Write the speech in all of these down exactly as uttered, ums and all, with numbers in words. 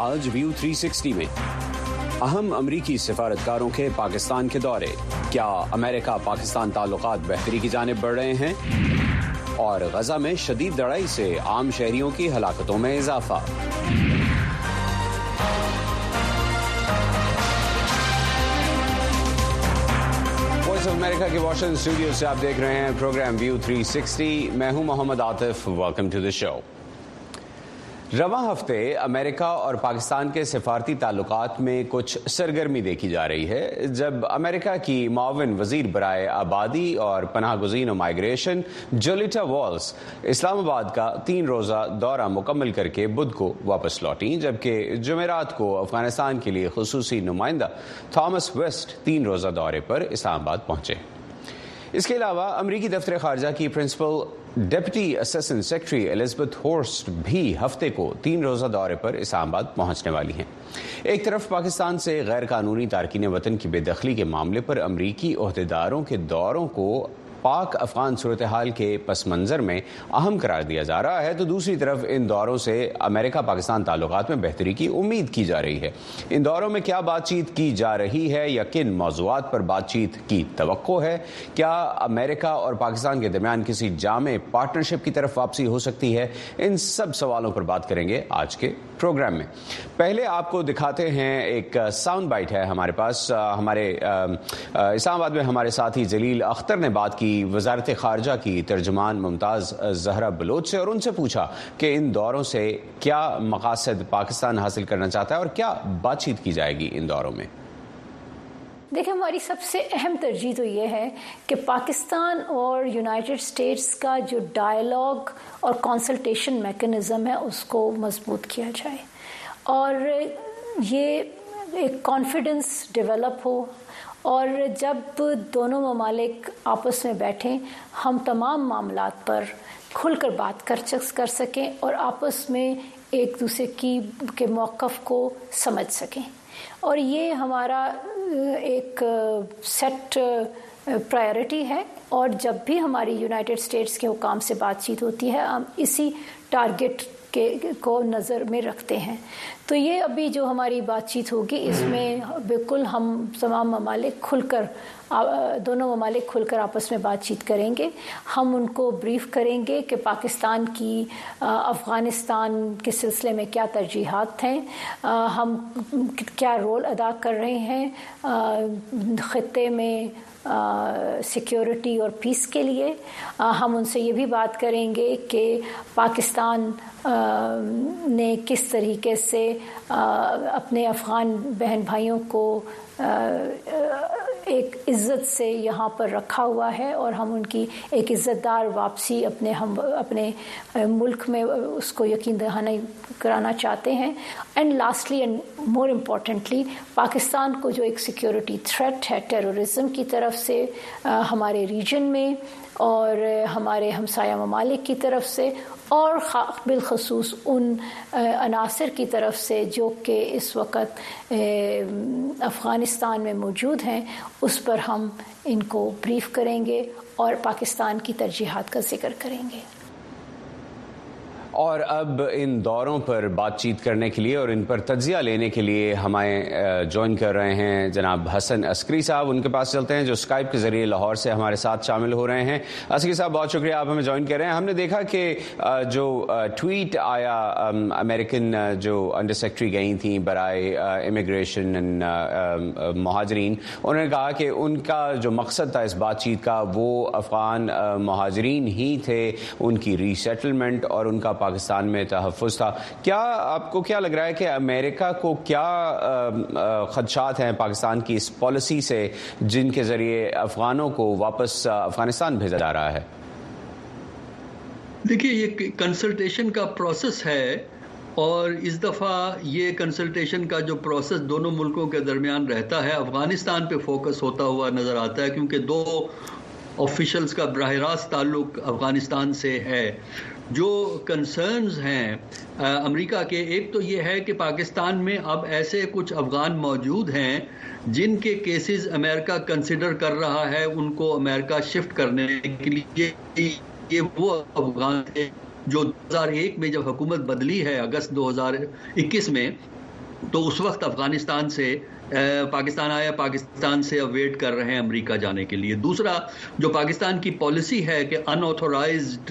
آج ویو تھری سکسٹی میں اہم امریکی سفارتکاروں کے پاکستان کے دورے، کیا امریکہ پاکستان تعلقات بہتری کی جانب بڑھ رہے ہیں؟ اور غزہ میں شدید لڑائی سے عام شہریوں کی ہلاکتوں میں اضافہ۔ وائس آف امریکہ کے واشنگٹن اسٹوڈیو سے آپ دیکھ رہے ہیں پروگرام ویو تھری سکسٹی۔ میں ہوں محمد عاطف، ویلکم ٹو دی شو۔ رواں ہفتے امریکہ اور پاکستان کے سفارتی تعلقات میں کچھ سرگرمی دیکھی جا رہی ہے، جب امریکہ کی معاون وزیر برائے آبادی اور پناہ گزین و مائیگریشن جولیٹا والز اسلام آباد کا تین روزہ دورہ مکمل کر کے بدھ کو واپس لوٹیں، جبکہ جمعرات کو افغانستان کے لیے خصوصی نمائندہ تھامس ویسٹ تین روزہ دورے پر اسلام آباد پہنچے۔ اس کے علاوہ امریکی دفتر خارجہ کی پرنسپل ڈپٹی اسسٹنٹ سیکرٹری الزبتھ ہورسٹ بھی ہفتے کو تین روزہ دورے پر اسلام آباد پہنچنے والی ہیں۔ ایک طرف پاکستان سے غیر قانونی تارکین وطن کی بے دخلی کے معاملے پر امریکی عہدیداروں کے دوروں کو پاک افغان صورتحال کے پس منظر میں اہم قرار دیا جا رہا ہے، تو دوسری طرف ان دوروں سے امریکہ پاکستان تعلقات میں بہتری کی امید کی جا رہی ہے۔ ان دوروں میں کیا بات چیت کی جا رہی ہے یا کن موضوعات پر بات چیت کی توقع ہے؟ کیا امریکہ اور پاکستان کے درمیان کسی جامع پارٹنرشپ کی طرف واپسی ہو سکتی ہے؟ ان سب سوالوں پر بات کریں گے آج کے پروگرام میں۔ پہلے آپ کو دکھاتے ہیں ایک ساؤنڈ بائٹ ہے ہمارے پاس۔ ہمارے اسلام آباد میں ہمارے ساتھی جلیل اختر نے بات کی وزارت خارجہ کی ترجمان ممتاز زہرا بلوچ سے، اور ان سے پوچھا کہ ان دوروں سے کیا مقاصد پاکستان حاصل کرنا چاہتا ہے اور کیا بات چیت کی جائے گی ان دوروں میں۔ دیکھیں، ہماری سب سے اہم ترجیح تو یہ ہے کہ پاکستان اور یونائٹڈ اسٹیٹس کا جو ڈائلاگ اور کنسلٹیشن میکنزم ہے اس کو مضبوط کیا جائے، اور یہ ایک کانفیڈنس ڈیولپ ہو، اور جب دونوں ممالک آپس میں بیٹھیں ہم تمام معاملات پر کھل کر بات کر کر سکیں اور آپس میں ایک دوسرے کی کے موقف کو سمجھ سکیں، اور یہ ہمارا ایک سیٹ پرائرٹی ہے۔ اور جب بھی ہماری یونائٹڈ اسٹیٹس کے حکام سے بات چیت ہوتی ہے ہم اسی ٹارگٹ کے کو نظر میں رکھتے ہیں۔ تو یہ ابھی جو ہماری بات چیت ہوگی اس میں بالکل ہم تمام ممالک کھل کر دونوں ممالک کھل کر آپس میں بات چیت کریں گے۔ ہم ان کو بریف کریں گے کہ پاکستان کی افغانستان کے سلسلے میں کیا ترجیحات ہیں، ہم کیا رول ادا کر رہے ہیں خطے میں سیکیورٹی اور پیس کے لیے۔ ہم ان سے یہ بھی بات کریں گے کہ پاکستان نے کس طریقے سے اپنے افغان بہن بھائیوں کو ایک عزت سے یہاں پر رکھا ہوا ہے، اور ہم ان کی ایک عزت دار واپسی اپنے ہم اپنے ملک میں اس کو یقین دہانی کرانا چاہتے ہیں۔ اینڈ لاسٹلی اینڈ مور امپورٹنٹلی، پاکستان کو جو ایک سیکیورٹی تھریٹ ہے ٹیررزم کی طرف سے ہمارے ریجن میں اور ہمارے ہمسایہ ممالک کی طرف سے، اور بالخصوص ان عناصر کی طرف سے جو کہ اس وقت افغانستان میں موجود ہیں، اس پر ہم ان کو بریف کریں گے اور پاکستان کی ترجیحات کا ذکر کریں گے۔ اور اب ان دوروں پر بات چیت کرنے کے لیے اور ان پر تجزیہ لینے کے لیے ہمیں جوائن کر رہے ہیں جناب حسن عسکری صاحب۔ ان کے پاس چلتے ہیں جو اسکائپ کے ذریعے لاہور سے ہمارے ساتھ شامل ہو رہے ہیں۔ عسکری صاحب، بہت شکریہ آپ ہمیں جوائن کر رہے ہیں۔ ہم نے دیکھا کہ جو ٹویٹ آیا امریکن جو انڈر سیکرٹری گئی تھیں برائے امیگریشن مہاجرین، انہوں نے کہا کہ ان کا جو مقصد تھا اس بات چیت کا وہ افغان مہاجرین ہی تھے، ان کی ری سیٹلمنٹ اور ان کا پاکستان میں تحفظ تھا۔ کیا آپ کو کیا لگ رہا ہے کہ امریکہ کو کیا خدشات ہیں پاکستان کی اس پالیسی سے جن کے ذریعے افغانوں کو واپس افغانستان بھیجا جا رہا ہے؟ دیکھیے، یہ کنسلٹیشن کا پروسیس ہے، اور اس دفعہ یہ کنسلٹیشن کا جو پروسیس دونوں ملکوں کے درمیان رہتا ہے افغانستان پہ فوکس ہوتا ہوا نظر آتا ہے، کیونکہ دو آفیشلز کا براہ راست تعلق افغانستان سے ہے۔ جو کنسرنز ہیں امریکہ کے، ایک تو یہ ہے کہ پاکستان میں اب ایسے کچھ افغان موجود ہیں جن کے کیسز امریکہ کنسیڈر کر رہا ہے ان کو امریکہ شفٹ کرنے کے لیے۔ یہ وہ افغان تھے جو دو ہزار ایک میں جب حکومت بدلی ہے اگست دو ہزار اکیس میں، تو اس وقت افغانستان سے پاکستان آیا، پاکستان سے اب ویٹ کر رہے ہیں امریکہ جانے کے لیے. دوسرا جو پاکستان کی پالیسی ہے کہ ان آتھورائزڈ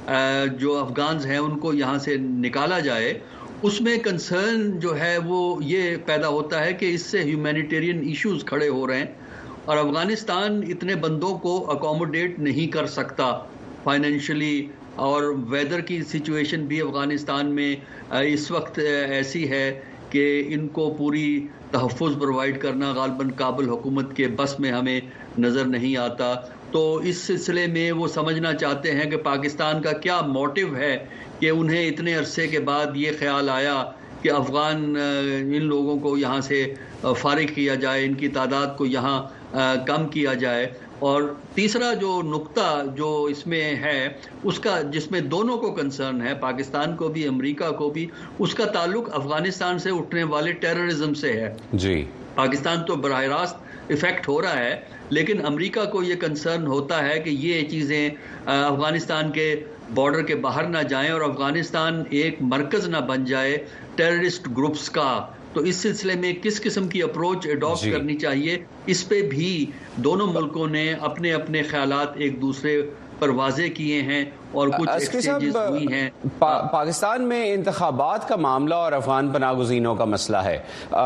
جو افغانز ہیں ان کو یہاں سے نکالا جائے، اس میں کنسرن جو ہے وہ یہ پیدا ہوتا ہے کہ اس سے ہیومینیٹیرین ایشوز کھڑے ہو رہے ہیں اور افغانستان اتنے بندوں کو اکوموڈیٹ نہیں کر سکتا فائنینشلی، اور ویدر کی سچویشن بھی افغانستان میں اس وقت ایسی ہے کہ ان کو پوری تحفظ پرووائڈ کرنا غالباً کابل حکومت کے بس میں ہمیں نظر نہیں آتا. تو اس سلسلے میں وہ سمجھنا چاہتے ہیں کہ پاکستان کا کیا موٹیو ہے کہ انہیں اتنے عرصے کے بعد یہ خیال آیا کہ افغان ان لوگوں کو یہاں سے فارغ کیا جائے، ان کی تعداد کو یہاں کم کیا جائے. اور تیسرا جو نقطہ جو اس میں ہے اس کا، جس میں دونوں کو کنسرن ہے، پاکستان کو بھی امریکہ کو بھی، اس کا تعلق افغانستان سے اٹھنے والے ٹیررزم سے ہے. جی پاکستان تو براہ راست افیکٹ ہو رہا ہے، لیکن امریکہ کو یہ کنسرن ہوتا ہے کہ یہ چیزیں افغانستان کے بارڈر کے باہر نہ جائیں اور افغانستان ایک مرکز نہ بن جائے ٹیررسٹ گروپس کا. تو اس سلسلے میں کس قسم کی اپروچ اڈاپٹ جی. کرنی چاہیے، اس پہ بھی دونوں ملکوں نے اپنے اپنے خیالات ایک دوسرے پر واضح کیے ہیں اور کچھ ایکسچینجز ہوئی ہیں. پا, پاکستان میں انتخابات کا معاملہ اور افغان پناہ گزینوں کا مسئلہ ہے.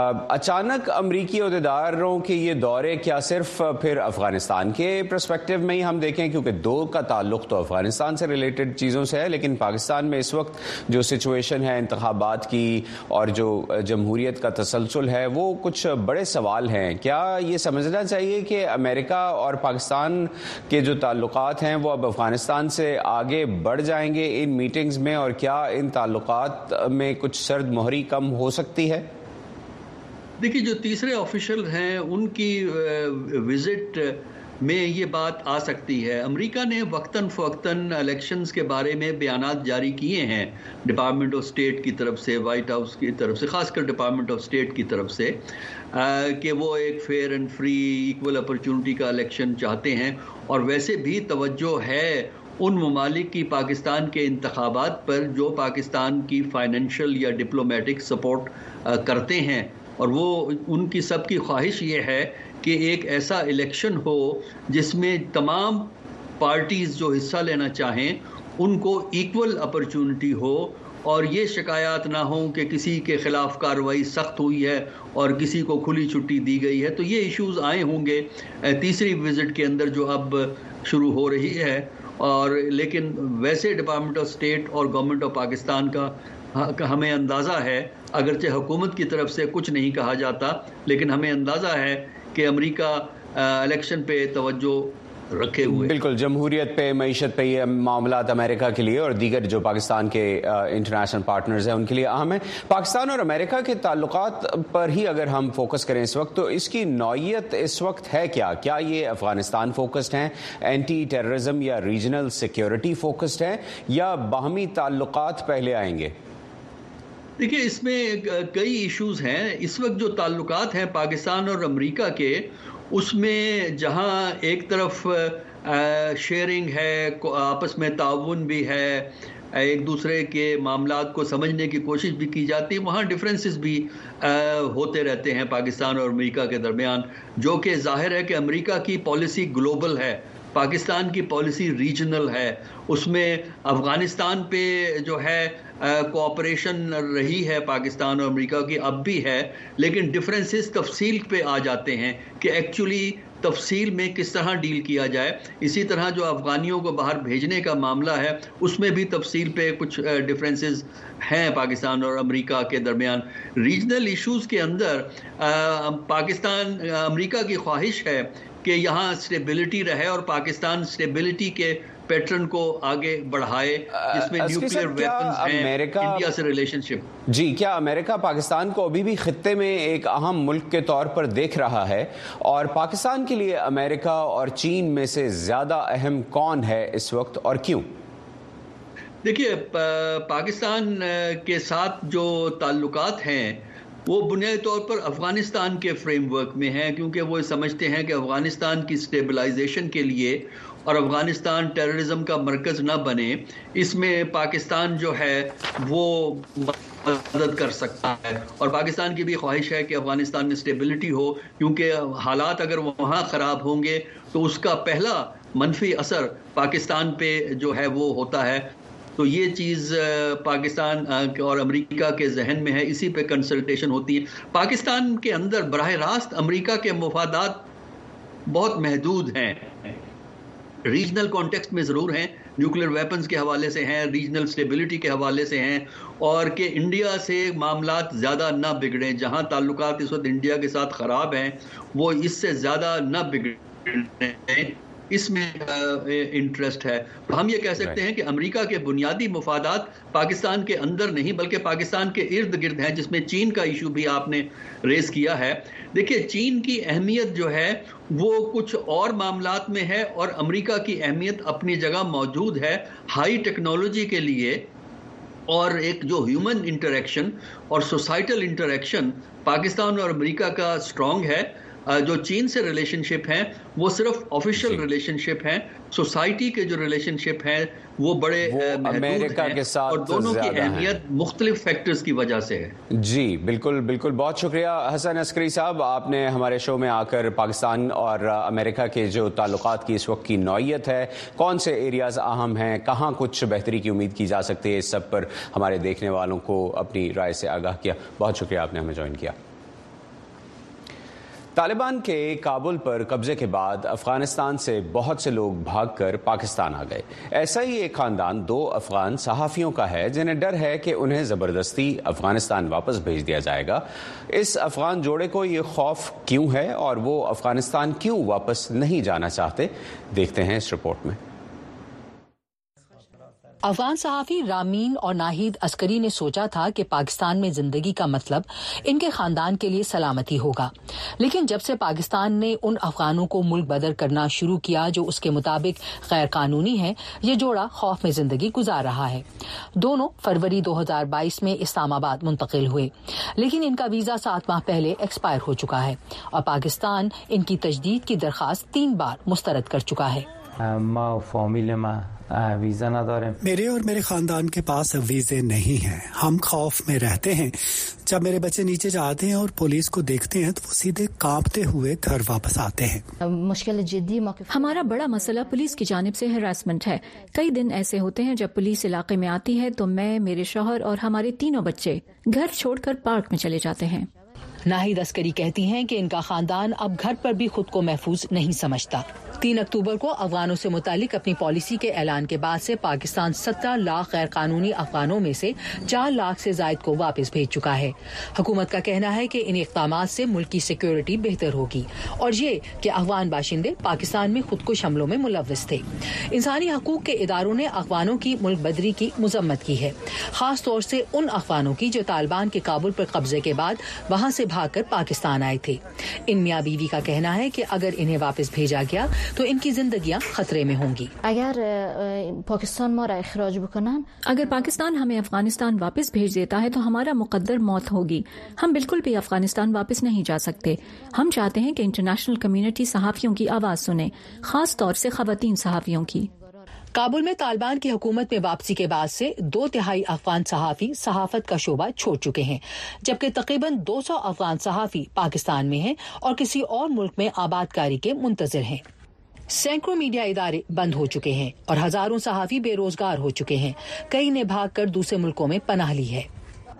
اچانک امریکی عہدیداروں کے یہ دورے کیا صرف پھر افغانستان کے پرسپیکٹو میں ہی ہم دیکھیں، کیونکہ دو کا تعلق تو افغانستان سے ریلیٹڈ چیزوں سے ہے، لیکن پاکستان میں اس وقت جو سچویشن ہے انتخابات کی اور جو جمہوریت کا تسلسل ہے وہ کچھ بڑے سوال ہیں. کیا یہ سمجھنا چاہیے کہ امریکہ اور پاکستان کے جو تعلقات ہیں وہ اب افغانستان سے آگے بڑھ جائیں گے ان میٹنگز میں، اور کیا ان تعلقات میں کچھ سرد مہری کم ہو سکتی ہے؟ دیکھیے، جو تیسرے آفیشل ہیں ان کی وزٹ میں یہ بات آ سکتی ہے. امریکہ نے وقتاً فوقتاً الیکشنز کے بارے میں بیانات جاری کیے ہیں ڈپارٹمنٹ آف اسٹیٹ کی طرف سے، وائٹ ہاؤس کی طرف سے، خاص کر ڈپارٹمنٹ آف اسٹیٹ کی طرف سے، کہ وہ ایک فیئر اینڈ فری ایکول اپرچونٹی کا الیکشن چاہتے ہیں. اور ویسے بھی توجہ ہے ان ممالک کی پاکستان کے انتخابات پر جو پاکستان کی فائنینشیل یا ڈپلومیٹک سپورٹ کرتے ہیں، اور وہ ان کی سب کی خواہش یہ ہے کہ ایک ایسا الیکشن ہو جس میں تمام پارٹیز جو حصہ لینا چاہیں ان کو ایکول اپرچونٹی ہو، اور یہ شکایات نہ ہوں کہ کسی کے خلاف کارروائی سخت ہوئی ہے اور کسی کو کھلی چھٹی دی گئی ہے. تو یہ ایشوز آئے ہوں گے تیسری وزٹ کے اندر جو اب شروع ہو رہی ہے. اور لیکن ویسے ڈپارٹمنٹ آف اسٹیٹ اور گورنمنٹ آف پاکستان کا ہمیں اندازہ ہے، اگرچہ حکومت کی طرف سے کچھ نہیں کہا جاتا، لیکن ہمیں اندازہ ہے کہ امریکہ الیکشن پہ توجہ رکھے ہوئے. بالکل، جمہوریت پہ، معیشت پہ یہ معاملات امریکہ کے لیے اور دیگر جو پاکستان کے انٹرنیشنل پارٹنرز ہیں ان کے لیے اہم ہیں. پاکستان اور امریکہ کے تعلقات پر ہی اگر ہم فوکس کریں اس وقت، تو اس کی نوعیت اس وقت ہے کیا؟ کیا یہ افغانستان فوکسڈ ہیں، اینٹی ٹیررزم یا ریجنل سیکیورٹی فوکسڈ ہیں، یا باہمی تعلقات پہلے آئیں گے؟ دیکھیے، اس میں کئی ایشوز ہیں. اس وقت جو تعلقات ہیں پاکستان اور امریکہ کے، اس میں جہاں ایک طرف شیئرنگ ہے، آپس میں تعاون بھی ہے، ایک دوسرے کے معاملات کو سمجھنے کی کوشش بھی کی جاتی ہے، وہاں ڈفرینسز بھی ہوتے رہتے ہیں پاکستان اور امریکہ کے درمیان، جو کہ ظاہر ہے کہ امریکہ کی پالیسی گلوبل ہے، پاکستان کی پالیسی ریجنل ہے. اس میں افغانستان پہ جو ہے کوآپریشن رہی ہے پاکستان اور امریکہ کی، اب بھی ہے، لیکن ڈفرینسز تفصیل پہ آ جاتے ہیں کہ ایکچولی تفصیل میں کس طرح ڈیل کیا جائے. اسی طرح جو افغانیوں کو باہر بھیجنے کا معاملہ ہے، اس میں بھی تفصیل پہ کچھ ڈفرینسز ہیں پاکستان اور امریکہ کے درمیان. ریجنل ایشوز کے اندر پاکستان امریکہ کی خواہش ہے کہ یہاں اسٹیبلٹی رہے اور پاکستان اسٹیبلٹی کے پیٹرن کو آگے بڑھائے، جس میں نیوکلیئر ویپنز ہیں، انڈیا سے ریلیشن شپ. جی، کیا امریکہ پاکستان کو ابھی بھی خطے میں ایک اہم ملک کے طور پر دیکھ رہا ہے؟ اور پاکستان کے لیے امریکہ اور چین میں سے زیادہ اہم کون ہے اس وقت اور کیوں؟ دیکھیے، پاکستان کے ساتھ جو تعلقات ہیں وہ بنیادی طور پر افغانستان کے فریم ورک میں ہیں، کیونکہ وہ سمجھتے ہیں کہ افغانستان کی سٹیبلائزیشن کے لیے اور افغانستان ٹیررزم کا مرکز نہ بنے، اس میں پاکستان جو ہے وہ مدد کر سکتا ہے، اور پاکستان کی بھی خواہش ہے کہ افغانستان میں سٹیبلٹی ہو، کیونکہ حالات اگر وہاں خراب ہوں گے تو اس کا پہلا منفی اثر پاکستان پہ جو ہے وہ ہوتا ہے. تو یہ چیز پاکستان اور امریکہ کے ذہن میں ہے، اسی پہ کنسلٹیشن ہوتی ہے. پاکستان کے اندر براہ راست امریکہ کے مفادات بہت محدود ہیں، ریجنل کانٹیکسٹ میں ضرور ہیں، نیوکلیر ویپنز کے حوالے سے ہیں، ریجنل سٹیبلٹی کے حوالے سے ہیں، اور کہ انڈیا سے معاملات زیادہ نہ بگڑیں. جہاں تعلقات اس وقت انڈیا کے ساتھ خراب ہیں وہ اس سے زیادہ نہ بگڑیں، اس میں انٹرسٹ ہے. ہم یہ کہہ سکتے ہیں کہ امریکہ کے بنیادی مفادات پاکستان کے اندر نہیں بلکہ پاکستان کے ارد گرد ہیں، جس میں چین کا ایشو بھی آپ نے ریز کیا ہے. دیکھیے چین کی اہمیت جو ہے وہ کچھ اور معاملات میں ہے، اور امریکہ کی اہمیت اپنی جگہ موجود ہے ہائی ٹیکنالوجی کے لیے، اور ایک جو ہیومن انٹریکشن اور سوسائٹل انٹریکشن پاکستان اور امریکہ کا اسٹرانگ ہے. جو چین سے ریلیشن شپ ہیں وہ صرف آفیشیل ریلیشن شپ ہیں، سوسائٹی کے جو ریلیشن شپ ہیں وہ بڑے امریکہ کے ساتھ، اور دونوں کی اہمیت مختلف فیکٹرز کی وجہ سے ہے. جی بالکل بالکل، بہت شکریہ حسن عسکری صاحب، آپ نے ہمارے شو میں آ کر پاکستان اور امریکہ کے جو تعلقات کی اس وقت کی نوعیت ہے، کون سے ایریاز اہم ہیں، کہاں کچھ بہتری کی امید کی جا سکتی ہے، اس سب پر ہمارے دیکھنے والوں کو اپنی رائے سے آگاہ کیا. بہت شکریہ آپ نے ہمیں جوائن کیا. طالبان کے کابل پر قبضے کے بعد افغانستان سے بہت سے لوگ بھاگ کر پاکستان آ گئے. ایسا ہی ایک خاندان دو افغان صحافیوں کا ہے جنہیں ڈر ہے کہ انہیں زبردستی افغانستان واپس بھیج دیا جائے گا. اس افغان جوڑے کو یہ خوف کیوں ہے اور وہ افغانستان کیوں واپس نہیں جانا چاہتے، دیکھتے ہیں اس رپورٹ میں. افغان صحافی رامین اور ناہید عسکری نے سوچا تھا کہ پاکستان میں زندگی کا مطلب ان کے خاندان کے لیے سلامتی ہوگا، لیکن جب سے پاکستان نے ان افغانوں کو ملک بدر کرنا شروع کیا جو اس کے مطابق غیر قانونی ہے، یہ جوڑا خوف میں زندگی گزار رہا ہے. دونوں فروری دو ہزار بائیس میں اسلام آباد منتقل ہوئے، لیکن ان کا ویزا سات ماہ پہلے ایکسپائر ہو چکا ہے اور پاکستان ان کی تجدید کی درخواست تین بار مسترد کر چکا ہے. ما فامیل ما ویزا نداریم. میرے اور میرے خاندان کے پاس ویزے نہیں ہیں. ہم خوف میں رہتے ہیں. جب میرے بچے نیچے جاتے ہیں اور پولیس کو دیکھتے ہیں تو وہ سیدھے کانپتے ہوئے گھر واپس آتے ہیں. مشکل جدی ہمارا بڑا مسئلہ پولیس کی جانب سے ہراسمنٹ ہے. کئی دن ایسے ہوتے ہیں جب پولیس علاقے میں آتی ہے تو میں، میرے شوہر اور ہمارے تینوں بچے گھر چھوڑ کر پارک میں چلے جاتے ہیں. ناہید عسکری کہتی ہیں کہ ان کا خاندان اب گھر پر بھی خود کو محفوظ نہیں سمجھتا. تین اکتوبر کو افغانوں سے متعلق اپنی پالیسی کے اعلان کے بعد سے پاکستان سترہ لاکھ غیر قانونی افغانوں میں سے چار لاکھ سے زائد کو واپس بھیج چکا ہے. حکومت کا کہنا ہے کہ ان اقدامات سے ملک کی سیکیورٹی بہتر ہوگی اور یہ کہ افغان باشندے پاکستان میں خودکش حملوں میں ملوث تھے. انسانی حقوق کے اداروں نے افغانوں کی ملک بدری کی مذمت کی ہے، خاص طور سے ان افغانوں کی جو طالبان کے کابل پر قبضے کے بعد وہاں سے بھاگ کر پاکستان آئے تھے. ان میاں بیوی کا کہنا ہے کہ اگر انہیں واپس بھیجا گیا تو ان کی زندگیاں خطرے میں ہوں گی. اگر پاکستان ما را اخراج بکنن، اگر پاکستان ہمیں افغانستان واپس بھیج دیتا ہے تو ہمارا مقدر موت ہوگی. ہم بالکل بھی افغانستان واپس نہیں جا سکتے. ہم چاہتے ہیں کہ انٹرنیشنل کمیونٹی صحافیوں کی آواز سنے، خاص طور سے خواتین صحافیوں کی. کابل میں طالبان کی حکومت میں واپسی کے بعد سے دو تہائی افغان صحافی صحافت کا شعبہ چھوڑ چکے ہیں، جبکہ تقریباً دو سو افغان صحافی پاکستان میں ہیں اور کسی اور ملک میں آباد کاری کے منتظر ہیں. سینکڑوں میڈیا ادارے بند ہو چکے ہیں اور ہزاروں صحافی بے روزگار ہو چکے ہیں. کئی نے بھاگ کر دوسرے ملکوں میں پناہ لی ہے.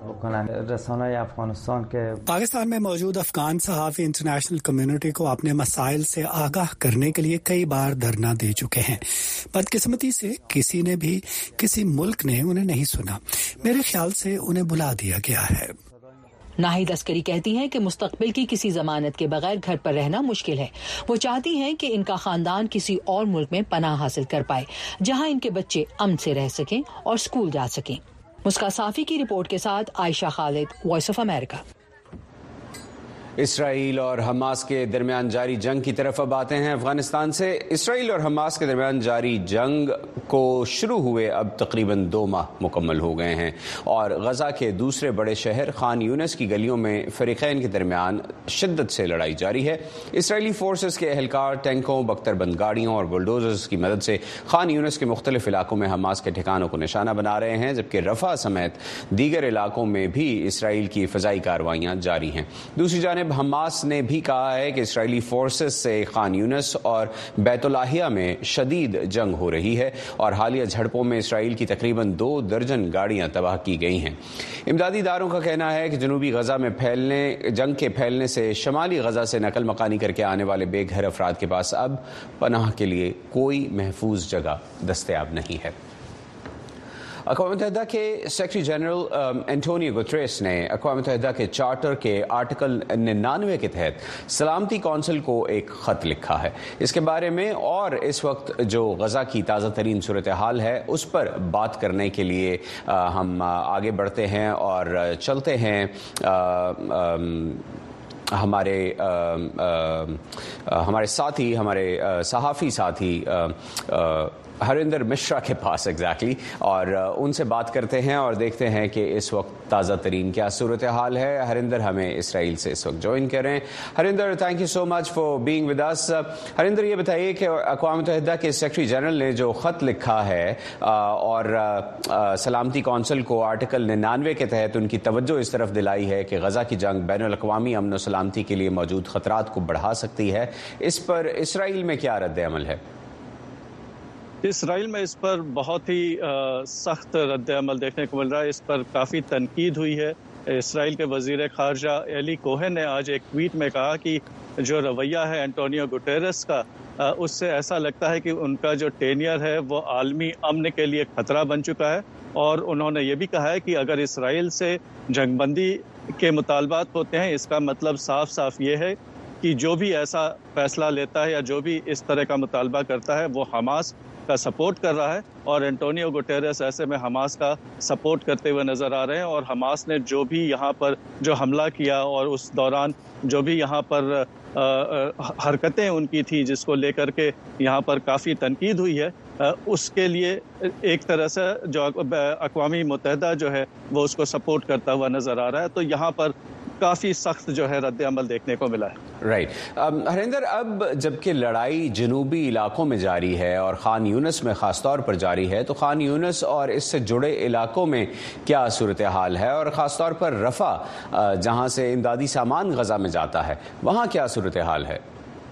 پاکستان میں موجود افغان صحافی انٹرنیشنل کمیونٹی کو اپنے مسائل سے آگاہ کرنے کے لیے کئی بار دھرنا دے چکے ہیں. بدقسمتی سے کسی نے بھی کسی ملک نے انہیں نہیں سنا. میرے خیال سے انہیں بلا دیا گیا ہے. ناہید عسکری کہتی ہیں کہ مستقبل کی کسی ضمانت کے بغیر گھر پر رہنا مشکل ہے. وہ چاہتی ہیں کہ ان کا خاندان کسی اور ملک میں پناہ حاصل کر پائے جہاں ان کے بچے امن سے رہ سکیں اور اسکول جا سکیں. مسکا صافی کی رپورٹ کے ساتھ عائشہ خالد، وائس آف امریکہ. اسرائیل اور حماس کے درمیان جاری جنگ کی طرف اب آتے ہیں افغانستان سے۔ اسرائیل اور حماس کے درمیان جاری جنگ کو شروع ہوئے اب تقریباً دو ماہ مکمل ہو گئے ہیں اور غزہ کے دوسرے بڑے شہر خان یونس کی گلیوں میں فریقین کے درمیان شدت سے لڑائی جاری ہے۔ اسرائیلی فورسز کے اہلکار ٹینکوں، بختر بند گاڑیوں اور بلڈوزرز کی مدد سے خان یونس کے مختلف علاقوں میں حماس کے ٹھکانوں کو نشانہ بنا رہے ہیں، جبکہ رفح سمیت دیگر علاقوں میں بھی اسرائیل کی فضائی کارروائیاں جاری ہیں۔ دوسری جانب حماس نے بھی کہا ہے کہ اسرائیلی فورسز سے خان یونس اور بیت لاہیہ میں شدید جنگ ہو رہی ہے اور حالیہ جھڑپوں میں اسرائیل کی تقریباً دو درجن گاڑیاں تباہ کی گئی ہیں۔ امدادی اداروں کا کہنا ہے کہ جنوبی غزہ میں پھیلنے جنگ کے پھیلنے سے شمالی غزہ سے نقل مکانی کر کے آنے والے بے گھر افراد کے پاس اب پناہ کے لیے کوئی محفوظ جگہ دستیاب نہیں ہے۔ اقوام متحدہ کے سیکرٹری جنرل اینٹونیو گوتریس نے اقوام متحدہ کے چارٹر کے آرٹیکل ننانوے کے تحت سلامتی کونسل کو ایک خط لکھا ہے۔ اس کے بارے میں اور اس وقت جو غزہ کی تازہ ترین صورتحال ہے اس پر بات کرنے کے لیے ہم آگے بڑھتے ہیں اور چلتے ہیں ہمارے ہمارے ساتھی ہمارے صحافی ساتھی ہریندر مشرا کے پاس ایگزیکٹلی اور ان سے بات کرتے ہیں اور دیکھتے ہیں کہ اس وقت تازہ ترین کیا صورتحال ہے۔ ہریندر ہمیں اسرائیل سے اس وقت جوائن کریں۔ ہریندر، تھینک یو سو مچ فار بینگ ود اس۔ ہریندر، یہ بتائیے کہ اقوام متحدہ کے سیکرٹری جنرل نے جو خط لکھا ہے اور سلامتی کونسل کو آرٹیکل ننانوے کے تحت ان کی توجہ اس طرف دلائی ہے کہ غزہ کی جنگ بین الاقوامی امن و سلامتی کے لیے موجود خطرات کو بڑھا سکتی ہے، اس پر اسرائیل میں کیا رد عمل ہے؟ اسرائیل میں اس پر بہت ہی سخت رد عمل دیکھنے کو مل رہا ہے۔ اس پر کافی تنقید ہوئی ہے۔ اسرائیل کے وزیر خارجہ ایلی کوہن نے آج ایک ٹویٹ میں کہا کہ جو رویہ ہے اینٹونیو گوٹیرس کا، اس سے ایسا لگتا ہے کہ ان کا جو ٹینیئر ہے وہ عالمی امن کے لیے خطرہ بن چکا ہے، اور انہوں نے یہ بھی کہا ہے کہ اگر اسرائیل سے جنگ بندی کے مطالبات ہوتے ہیں، اس کا مطلب صاف صاف یہ ہے کہ جو بھی ایسا فیصلہ لیتا ہے یا جو بھی اس طرح کا مطالبہ کرتا ہے وہ حماس کا سپورٹ کر رہا ہے، اور اینٹونیو گوٹیرس ایسے میں حماس کا سپورٹ کرتے ہوئے نظر آ رہے ہیں۔ اور حماس نے جو بھی یہاں پر جو حملہ کیا اور اس دوران جو بھی یہاں پر حرکتیں ان کی تھی جس کو لے کر کے یہاں پر کافی تنقید ہوئی ہے، اس کے لیے ایک طرح سے جو اقوام متحدہ جو ہے وہ اس کو سپورٹ کرتا ہوا نظر آ رہا ہے، تو یہاں پر کافی سخت جو ہے رد عمل دیکھنے کو ملا ہے۔ رائٹ ہریندر، اب جبکہ لڑائی جنوبی علاقوں میں جاری ہے اور خان یونس میں خاص طور پر جاری ہے، تو خان یونس اور اس سے جڑے علاقوں میں کیا صورتحال ہے، اور خاص طور پر رفح جہاں سے امدادی سامان غزہ میں جاتا ہے وہاں کیا صورتحال ہے؟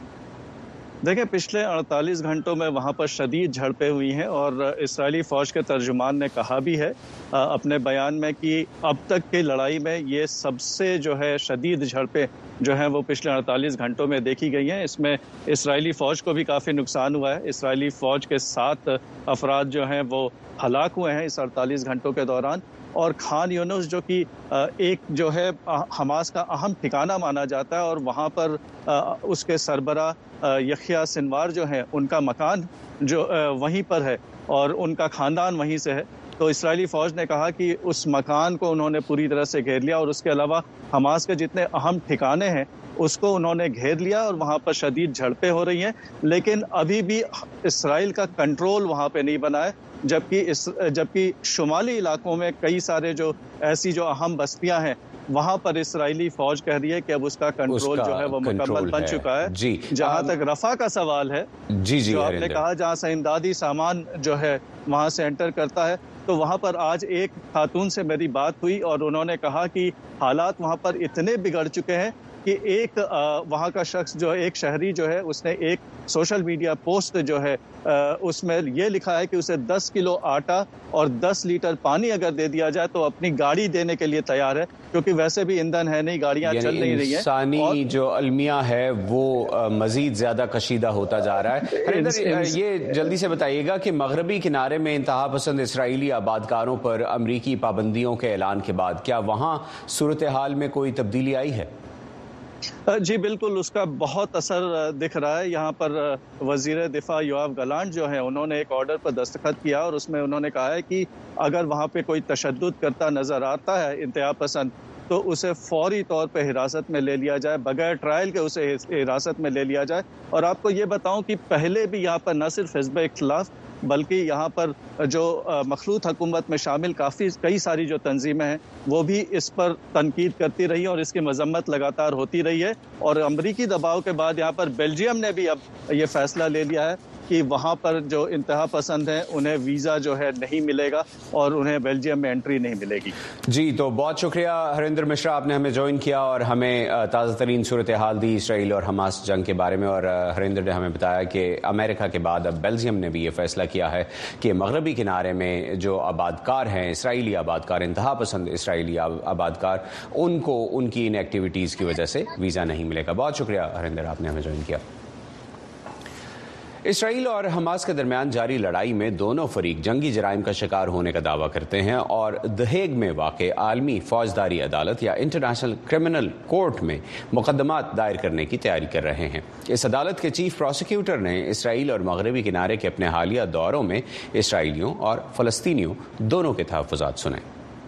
دیکھیں، پچھلے اڑتالیس گھنٹوں میں وہاں پر شدید جھڑپیں ہوئی ہیں، اور اسرائیلی فوج کے ترجمان نے کہا بھی ہے اپنے بیان میں کہ اب تک کی لڑائی میں یہ سب سے جو ہے شدید جھڑپیں جو ہیں وہ پچھلے اڑتالیس گھنٹوں میں دیکھی گئی ہیں۔ اس میں اسرائیلی فوج کو بھی کافی نقصان ہوا ہے۔ اسرائیلی فوج کے سات افراد جو ہیں وہ ہلاک ہوئے ہیں اس اڑتالیس گھنٹوں کے دوران، اور خان یونس جو کہ ایک جو ہے حماس کا اہم ٹھکانہ مانا جاتا ہے، اور وہاں پر اس کے سربراہ یحییٰ سنوار جو ہیں ان کا مکان جو وہیں پر ہے اور ان کا خاندان وہیں سے ہے، تو اسرائیلی فوج نے کہا کہ اس مکان کو انہوں نے پوری طرح سے گھیر لیا، اور اس کے علاوہ حماس کے جتنے اہم ٹھکانے ہیں اس کو انہوں نے گھیر لیا، اور وہاں پر شدید جھڑپیں ہو رہی ہیں، لیکن ابھی بھی اسرائیل کا کنٹرول وہاں پہ نہیں بنا ہے، جبکہ اس جبکہ شمالی علاقوں میں کئی سارے جو ایسی جو اہم بستیاں ہیں وہاں پر اسرائیلی فوج کہہ رہی ہے کہ اب اس کا کنٹرول جو ہے وہ مکمل بن چکا ہے۔ جی جہاں تک رفح کا سوال ہے، جی جی جو آپ نے کہا جہاں سے امدادی سامان جو ہے وہاں سے انٹر کرتا ہے، تو وہاں پر آج ایک خاتون سے میری بات ہوئی اور انہوں نے کہا کہ حالات وہاں پر اتنے بگڑ چکے ہیں کہ ایک وہاں کا شخص جو ایک شہری جو ہے اس نے ایک سوشل میڈیا پوسٹ جو ہے اس میں یہ لکھا ہے کہ اسے دس کلو آٹا اور دس لیٹر پانی اگر دے دیا جائے تو اپنی گاڑی دینے کے لیے تیار ہے، کیونکہ ویسے بھی ایندھن ہے نہیں، گاڑیاں چل نہیں رہی ہیں، انسانی جو المیہ ہے وہ مزید زیادہ کشیدہ ہوتا جا رہا ہے۔ یہ جلدی سے بتائیے گا کہ مغربی کنارے میں انتہا پسند اسرائیلی آبادکاروں پر امریکی پابندیوں کے اعلان کے بعد کیا وہاں صورتحال میں کوئی تبدیلی آئی ہے؟ جی بالکل، اس کا بہت اثر دکھ رہا ہے۔ یہاں پر وزیر دفاع یوآف گلانٹ جو ہیں انہوں نے ایک آرڈر پر دستخط کیا، اور اس میں انہوں نے کہا ہے کہ اگر وہاں پہ کوئی تشدد کرتا نظر آتا ہے انتہا پسند، تو اسے فوری طور پہ حراست میں لے لیا جائے، بغیر ٹرائل کے اسے حراست میں لے لیا جائے. اور آپ کو یہ بتاؤں کہ پہلے بھی یہاں پر نہ صرف حزب اختلاف بلکہ یہاں پر جو مخلوط حکومت میں شامل کافی کئی ساری جو تنظیمیں ہیں وہ بھی اس پر تنقید کرتی رہی اور اس کی مذمت لگاتار ہوتی رہی ہے. اور امریکی دباؤ کے بعد یہاں پر بیلجیم نے بھی اب یہ فیصلہ لے لیا ہے کہ وہاں پر جو انتہا پسند ہیں انہیں ویزا جو ہے نہیں ملے گا اور انہیں بیلجیم میں انٹری نہیں ملے گی. جی تو بہت شکریہ ہریندر مشرا، آپ نے ہمیں جوائن کیا اور ہمیں تازہ ترین صورتحال دی اسرائیل اور حماس جنگ کے بارے میں. اور ہریندر نے ہمیں بتایا کہ امریکہ کے بعد اب بیلجیم نے بھی یہ فیصلہ کیا ہے کہ مغربی کنارے میں جو آباد کار ہیں، اسرائیلی آباد کار، انتہا پسند اسرائیلی آباد کار، ان کو ان کی ان ایکٹیویٹیز کی وجہ سے ویزا نہیں ملے گا. بہت شکریہ ہریندر، آپ نے ہمیں جوائن کیا. اسرائیل اور حماس کے درمیان جاری لڑائی میں دونوں فریق جنگی جرائم کا شکار ہونے کا دعویٰ کرتے ہیں اور دی ہیگ میں واقع عالمی فوجداری عدالت یا انٹرنیشنل کرمنل کورٹ میں مقدمات دائر کرنے کی تیاری کر رہے ہیں. اس عدالت کے چیف پروسیکیوٹر نے اسرائیل اور مغربی کنارے کے اپنے حالیہ دوروں میں اسرائیلیوں اور فلسطینیوں دونوں کے تحفظات سنے.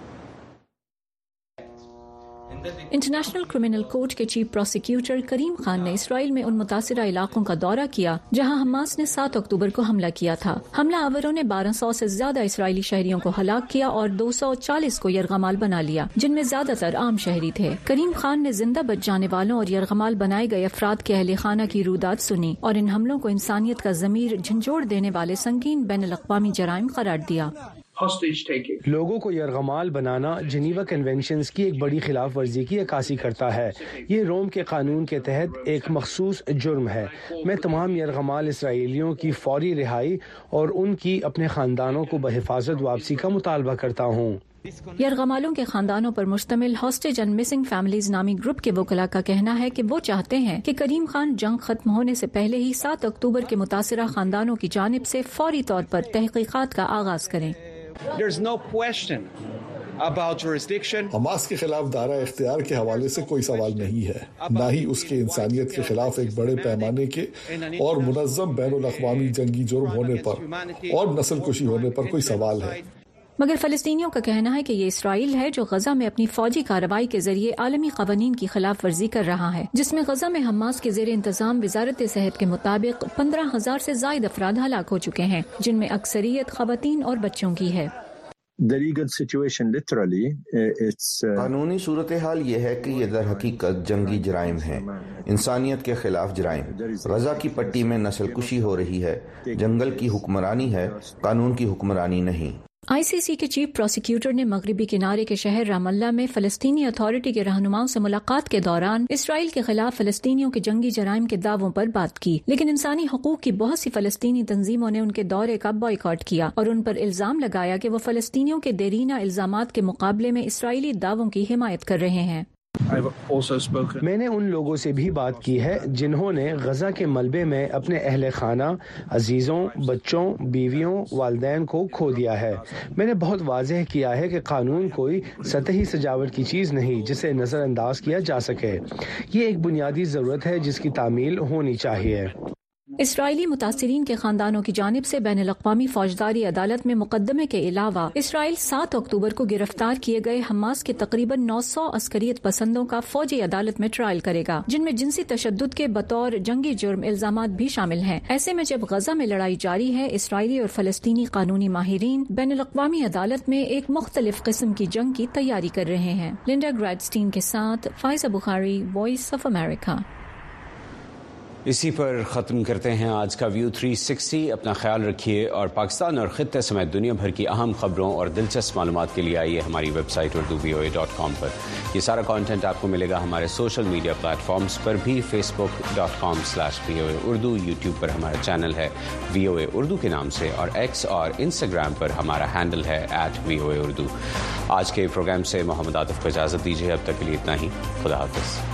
انٹرنیشنل کرمنل کورٹ کے چیف پروسیکیوٹر کریم خان نے اسرائیل میں ان متاثرہ علاقوں کا دورہ کیا جہاں حماس نے سات اکتوبر کو حملہ کیا تھا. حملہ آوروں نے بارہ سو سے زیادہ اسرائیلی شہریوں کو ہلاک کیا اور دو سو چالیس کو یرغمال بنا لیا، جن میں زیادہ تر عام شہری تھے. کریم خان نے زندہ بچ جانے والوں اور یرغمال بنائے گئے افراد کے اہل خانہ کی رودات سنی اور ان حملوں کو انسانیت کا ضمیر جھنجھوڑ دینے والے سنگین بین الاقوامی جرائم قرار دیا. لوگوں کو یرغمال بنانا جنیوا کنونشنز کی ایک بڑی خلاف ورزی کی عکاسی کرتا ہے. یہ روم کے قانون کے تحت ایک مخصوص جرم ہے. میں تمام یرغمال اسرائیلیوں کی فوری رہائی اور ان کی اپنے خاندانوں کو بحفاظت واپسی کا مطالبہ کرتا ہوں. یرغمالوں کے خاندانوں پر مشتمل ہاسٹیج اینڈ مسنگ فیملیز نامی گروپ کے وکلاء کا کہنا ہے کہ وہ چاہتے ہیں کہ کریم خان جنگ ختم ہونے سے پہلے ہی سات اکتوبر کے متاثرہ خاندانوں کی جانب سے فوری طور پر تحقیقات کا آغاز کریں. حماس کے خلاف دائرہ اختیار کے حوالے سے کوئی سوال نہیں ہے، نہ ہی اس کے انسانیت کے خلاف ایک بڑے پیمانے کے اور منظم بین الاقوامی جنگی جرم ہونے پر اور نسل کشی ہونے پر کوئی سوال ہے. مگر فلسطینیوں کا کہنا ہے کہ یہ اسرائیل ہے جو غزہ میں اپنی فوجی کارروائی کے ذریعے عالمی قوانین کی خلاف ورزی کر رہا ہے، جس میں غزہ میں حماس کے زیر انتظام وزارت صحت کے مطابق پندرہ ہزار سے زائد افراد ہلاک ہو چکے ہیں، جن میں اکثریت خواتین اور بچوں کی ہے. قانونی صورتحال یہ ہے کہ یہ در حقیقت جنگی جرائم ہیں، انسانیت کے خلاف جرائم. غزہ کی پٹی میں نسل کشی ہو رہی ہے، جنگل کی حکمرانی ہے، قانون کی حکمرانی نہیں. آئی سی سی کے چیف پروسیکیوٹر نے مغربی کنارے کے شہر رام اللہ میں فلسطینی اتھارٹی کے رہنماؤں سے ملاقات کے دوران اسرائیل کے خلاف فلسطینیوں کے جنگی جرائم کے دعووں پر بات کی، لیکن انسانی حقوق کی بہت سی فلسطینی تنظیموں نے ان کے دورے کا بائیکاٹ کیا اور ان پر الزام لگایا کہ وہ فلسطینیوں کے دیرینہ الزامات کے مقابلے میں اسرائیلی دعووں کی حمایت کر رہے ہیں. میں نے ان لوگوں سے بھی بات کی ہے جنہوں نے غزہ کے ملبے میں اپنے اہل خانہ، عزیزوں، بچوں، بیویوں، والدین کو کھو دیا ہے. میں نے بہت واضح کیا ہے کہ قانون کوئی سطحی سجاوٹ کی چیز نہیں جسے نظر انداز کیا جا سکے. یہ ایک بنیادی ضرورت ہے جس کی تعمیل ہونی چاہیے. اسرائیلی متاثرین کے خاندانوں کی جانب سے بین الاقوامی فوجداری عدالت میں مقدمے کے علاوہ اسرائیل سات اکتوبر کو گرفتار کیے گئے حماس کے تقریباً نو سو عسکریت پسندوں کا فوجی عدالت میں ٹرائل کرے گا، جن میں جنسی تشدد کے بطور جنگی جرم الزامات بھی شامل ہیں. ایسے میں جب غزہ میں لڑائی جاری ہے، اسرائیلی اور فلسطینی قانونی ماہرین بین الاقوامی عدالت میں ایک مختلف قسم کی جنگ کی تیاری کر رہے ہیں. لنڈا گریڈسٹین کے ساتھ فائزہ بخاری، وائس آف امریکہ. اسی پر ختم کرتے ہیں آج کا ویو تھری سکسٹی. اپنا خیال رکھیے اور پاکستان اور خطے سمیت دنیا بھر کی اہم خبروں اور دلچسپ معلومات کے لیے آئیے ہماری ویب سائٹ اردو وی او اے ڈاٹ کام پر. یہ سارا کانٹینٹ آپ کو ملے گا ہمارے سوشل میڈیا پلیٹ فارمز پر بھی، فیس بک ڈاٹ کام سلیش وی او اے اردو، یوٹیوب پر ہمارا چینل ہے وی او اے اردو کے نام سے، اور ایکس اور انسٹاگرام پر ہمارا ہینڈل ہے ایٹ وی او اے اردو. آج کے پروگرام سے محمد عاطف کو اجازت دیجیے. اب تک کے لیے اتنا ہی. خدا حافظ.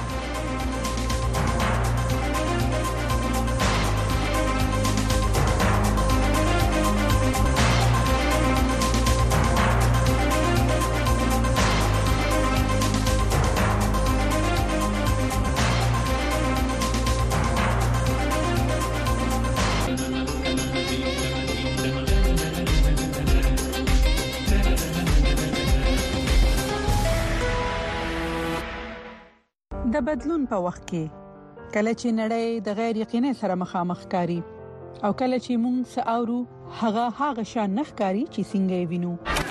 د بدلون په وخت کې کله چې نړۍ د غیر یقیني سره مخامخ کاری او کله چې موږ ساورو هغه هغه شان نه ښکاری چې څنګه یې وینو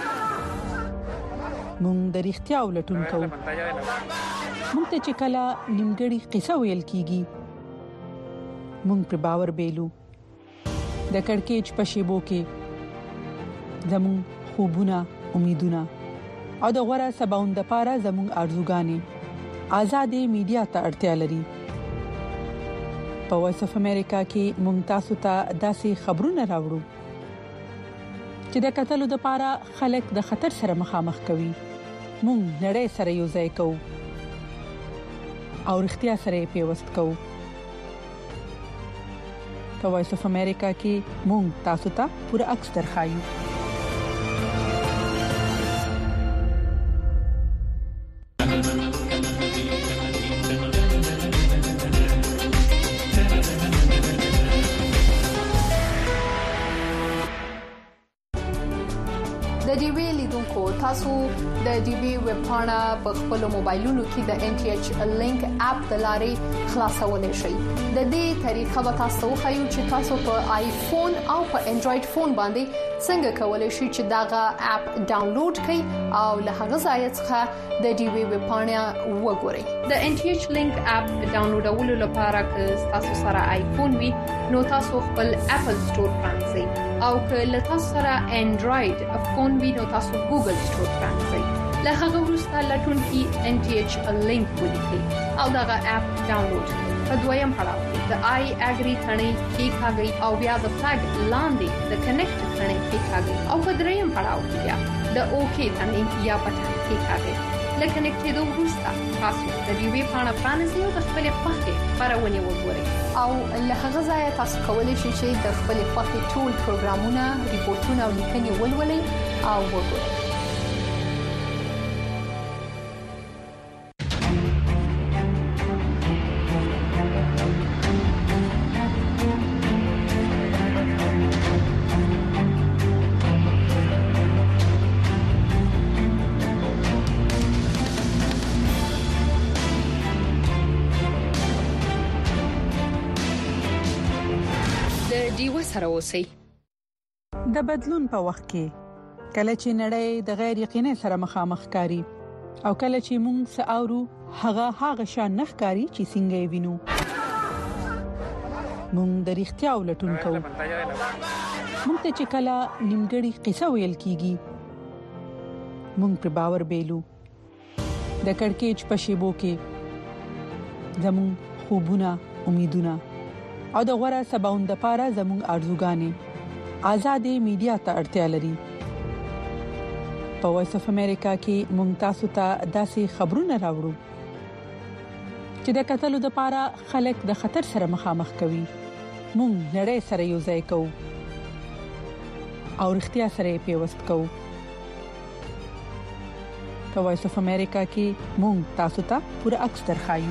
موږ د اړتیا ولټون کوو موږ ته چې کله نیمګړی قصه ویل کیږي موږ پر باور بیلو د کڑکېچ په شیبو کې زموږ خوبونه امیدونه او د غوړه سباوند لپاره زموږ ارزوګانې آزادې میډیا ته اړتیا لري په وایس اف امریکا کې موږ تاسو ته داسې خبرونه راوړو چې د قتلو لپاره خلک د خطر سره مخامخ کوي موږ نړۍ سره یو ځای کوو او اړتیا سره پیوست کوو په وایس اف امریکا کې موږ تاسو ته پوره عکس درخایو د ډي وی لیدونکو تاسو د ډي وی ویب پاڼه په خپل موبایلونو کې د ان ټي ایچ لینک اپ د لارې خلاصولای شئ د دې طریقه به تاسو خو چې تاسو په آیفون او په انډراید فون باندې څنګه کولای شئ چې داغه اپ ډاونلوډ کړئ او له هغه ځای څخه د ډي وی ویب پاڼه وګورئ د ان ټي ایچ لینک اپ ډاونلوډولو لپاره که تاسو سره آیفون وي نو تاسو خپل اپل سٹور پرانځئ او که له تاسو سره انډراید فون وي نو تاسو ګوګل سٹور پرانځئ له هغه وروسته لټون کې ان ټي ایچ لینک ولیکئ او داغه اپ ډاونلوډ کړئ په دویم پړاو کې د آی اګری ثنې کې کاږي او بیا د فلګ لاندې د کنیکټ ثنې کې کاږي او په دریم پړاو کې بیا د اوکې ثنې یا بټن کې کاږي لکه نکټېدو وروسته تاسو د ډي وی پاڼه پرانیزئ او د خپل خوښې خبرونه وګورئ او له هغه ځایه تاسو کولی شئ چې د خپل خوښې ټول پروګرامونه ریپورتونه او لیکنې ولولئ او وګورئ سره اوسئ د بدلون په وخت کې کله چې نړۍ د غیر یقیني سره مخامخ کاری او کله چې موږ ساورو هغه هغه شان نه ښکاری چې څنګه یې وینو موږ د اړتیا ولټون کوو موږ ته چې کله نیمګړی قصه ویل کیږي موږ پر باور بیلو د کڑکېچ په شیبو کې زموږ خوبونه امیدونه او د غوړه سباوند لپاره زموږ ارزوګانې آزادې میډیا ته اړتیا لري په وایس اف امریکا کې موږ تاسو ته داسې خبرونه راوړو چې د قتلو لپاره خلک د خطر سره مخامخ کوي موږ نړۍ سره یو ځای کوو او اړتیا سره پیوست کوو په وایس اف امریکا کې موږ تاسو ته پوره عکس درخایو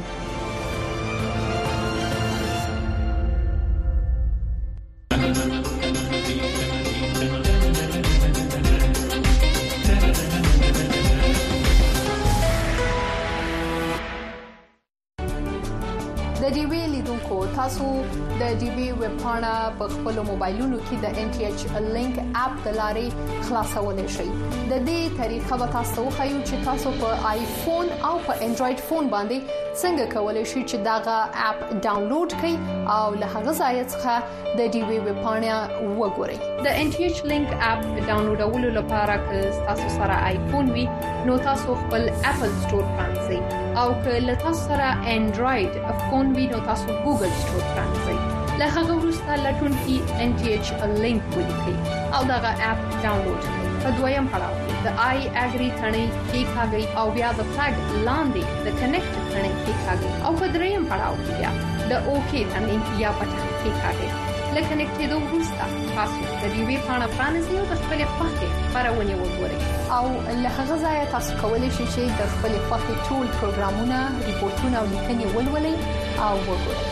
د ډي وی لیدونکو تاسو د ډي وی ویب پاڼه په خپل موبایلونو کې د ان ټي ایچ لینک اپ د لارې خلاصولای شئ د دې طریقه به تاسو خو چې تاسو په آیفون او په انډراید فون باندې څنګه کولای شئ چې داغه اپ ډاونلوډ کړئ او له هغه ځای څخه د ډي وی ویب پاڼه وګورئ د ان ټي ایچ لینک اپ ډاونلوډولو لپاره که تاسو سره آیفون وي نو تاسو خپل اپل سٹور پرانځئ او که له تاسو سره انډراید فون وي نو تاسو ګوګل سٹور پرانځئ له هغه وروسته لټون کې ان ټي ایچ لینک ولیکئ او داغه اپ ډاونلوډ کړئ په دویم پړاو کې د آی اګری ثنې کې کاږي او بیا د فلګ لاندې د کنیکټ ثنې کې کاږي او په دریم پړاو کې بیا د اوکې ثنې یا بټن کې کاږي لکه نکټېدو وروسته تاسو د ډي وی پاڼه پرانیزئ او د خپل خوښې خبرونه وګورئ او له هغه ځایه تاسو کولی شئ چې د خپل خوښې ټول پروګرامونه ریپورتونه او لیکنې ولولئ او وګورئ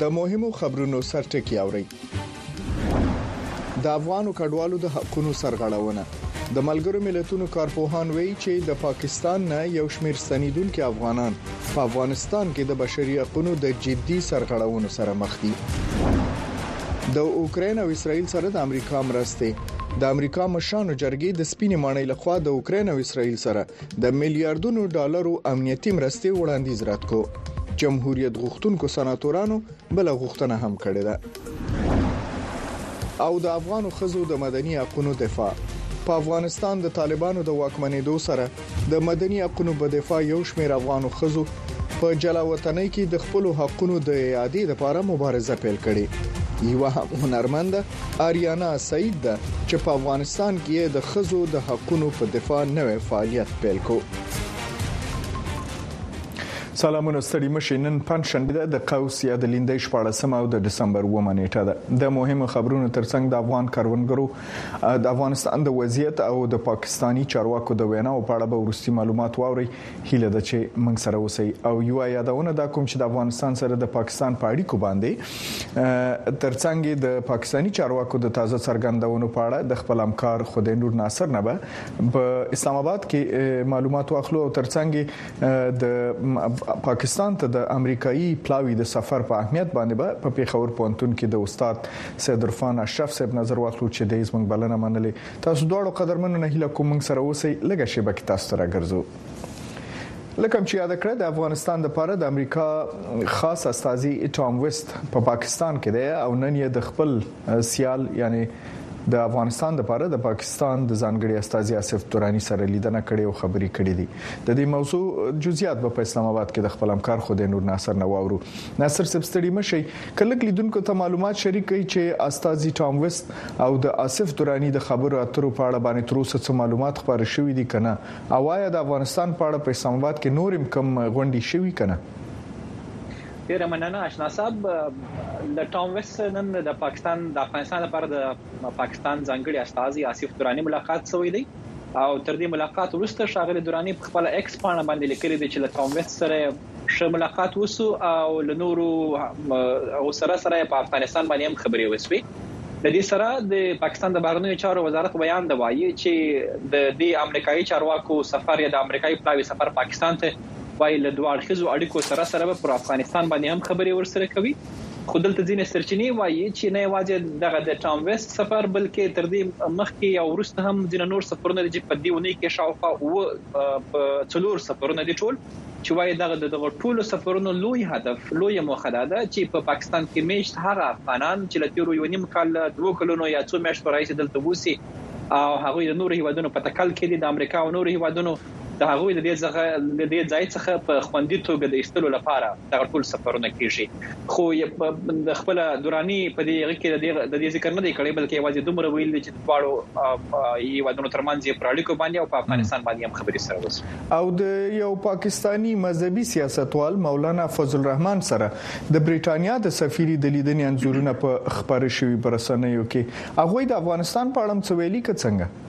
د مهمو خبرونو سرټکی اوري. د افغانو کډوالو د حقوقو سرغړونه. د ملګرو ملتونو کارپوهان وایي چې د پاکستان نه یو شمېر ستنیدونکو افغانان په افغانستان کې د بشري حقوقو د جدي سرغړونو سره مخ دي. د اوکرين او اسرائیل سره د امریکا مرستې. د امریکا مشرانو جرګې د سپینې ماڼۍ لخوا د اوکرين او اسرائیل سره د میلیارډونو ډالرو امنیتي مرستې وړاندیز رد کو. جمهوریت غوښتونکو سناتورانو بل غوښتنه هم کړې ده. او د افغانو خزو د مدني حقوقو دفاع. په افغانستان د طالبانو د واکمنېدو سره د مدني حقوقو په دفاع یو شمېر افغانو خزو په جلاوطنۍ کې د خپل حقوقو د اعادې لپاره مبارزه پیل کړې. یو هنرمند آریانا سعید ده چې په افغانستان کې د خزو د حقوقو په دفاع نوې فعالیت پیل کو. سلامونه ستړي مشه. نن پنځشنبه د قوس یا د لیندۍ شپاړسمه او د دسمبر اوومه نیټه ده. د مهمو خبرونو ترڅنګ د افغان کروندګرو د افغانستان د وضعیت او د پاکستانی چارواکو د ویناو په اړه به ورستي معلومات واوري. هیله ده چې موږ سره اوسئ. او یو یادونه دا کوم چې د افغانستان سره د پاکستان په اړیکو باندې ترڅنګ د پاکستانی چارواکو د تازه څرګندونو په اړه د خپل همکار خدای نور ناصر نه به په اسلام آباد کې معلومات واخلو او ترڅنګ د پاکستان ته د امریکایي پلاوی د سفر په اهمیت باندې به په پیښور پونتون کې د استاد سید عرفان اشرف صاحب نظر واخلو چې د زمنګ بلنه منلې. تاسو دواړو قدرمنو نه هیله کوم موږ سره اوسئ. لږه شی به تاسو ته راګرځو. لکه چې یاد کړئ د افغانستان لپاره د امریکا خاص استازي ټام ویست په پا پاکستان کې دی او نن یې د خپل سیال یعنی د افغانستان لپاره د پاکستان د ځانګړي استازي آصف تورانی سره لیدنه کړې او خبرې کړې دي. د دې موضوع جزئیات په اسلام آباد کې د خپل همکار خدای نور ناصر نه واورو. ناصر صاحب ستړي مشي. کله لیدونکو ته معلومات شریک کړي چې استازي ټام ویست او د آصف تورانی د خبرو اترو په اړه باندې تر اوسه څه معلومات خبر شوي دي کنه او آیا د افغانستان په اړه په اسلام آباد کې نور کم غونډې شوي کنه؟ ډیر مننه آشنا صاحب. د ټام ویست نن د پاکستان د افغانستان لپاره د پاکستان ځانګړي استازي آصف تورانی ملاقات شوی دی او تر دې ملاقات وروسته شاغلي تورانی په خپل ایکس باندې باندې لیکلي دی چې له ټام ویست سره ش ملاقات وسو او له نورو او سره سره په افغانستان باندې هم خبرې وسوي. د دې سره د پاکستان د بهرنیو چارو وزارت بیان دی وایي چې د دې امریکایي چارواکو سفر یا د امریکایي پلاوی سفر پاکستان ته وایي له دوه اړخیزو اړیکو سره سره پر افغانستان باندې هم خبرې ورسره کوي. خو دلته ځینې سرچینې وایي چې نه یوازې دغه د ټام ویست سفر بلکې تر دې مخکې او وروسته هم ځینې نور سفرونه دي چې په دې ونې کې شاوخوا او په څلور سفرونه دي ټول چې وایي دغه دغه ټول سفرونو لوی هدف لوی موخه ده چې په پاکستان کې میشت هغه افغانان چې له تیرو یو نیم کال دوه کلونو یا څو میاشتو راځي دلته وسی او هغه د نورو هیوادونو په تکل کې دي د امریکا او نورو هیوادونو د هغه د دې ځای د دې ځای څخه په خوندې توګه د ایستلو لپاره د ټول سفرونه کیږي. خو د خپل دوراني په دې کې د دې ذکر نه دی کړی بلکې یوازې دومره ویل دي چې دواړو یوادونو ترمنځ یې پراړیکو باندې او په افغانستان باندې هم خبرې سره وشي. او د یو پاکستانی مذهبي سیاستوال مولانا فضل الرحمن سره د بریټانیا د سفیري د لیدنې انځورونه په خبري شوی برسنیو کې هغه د افغانستان په اړه څه ویلي کڅنګ؟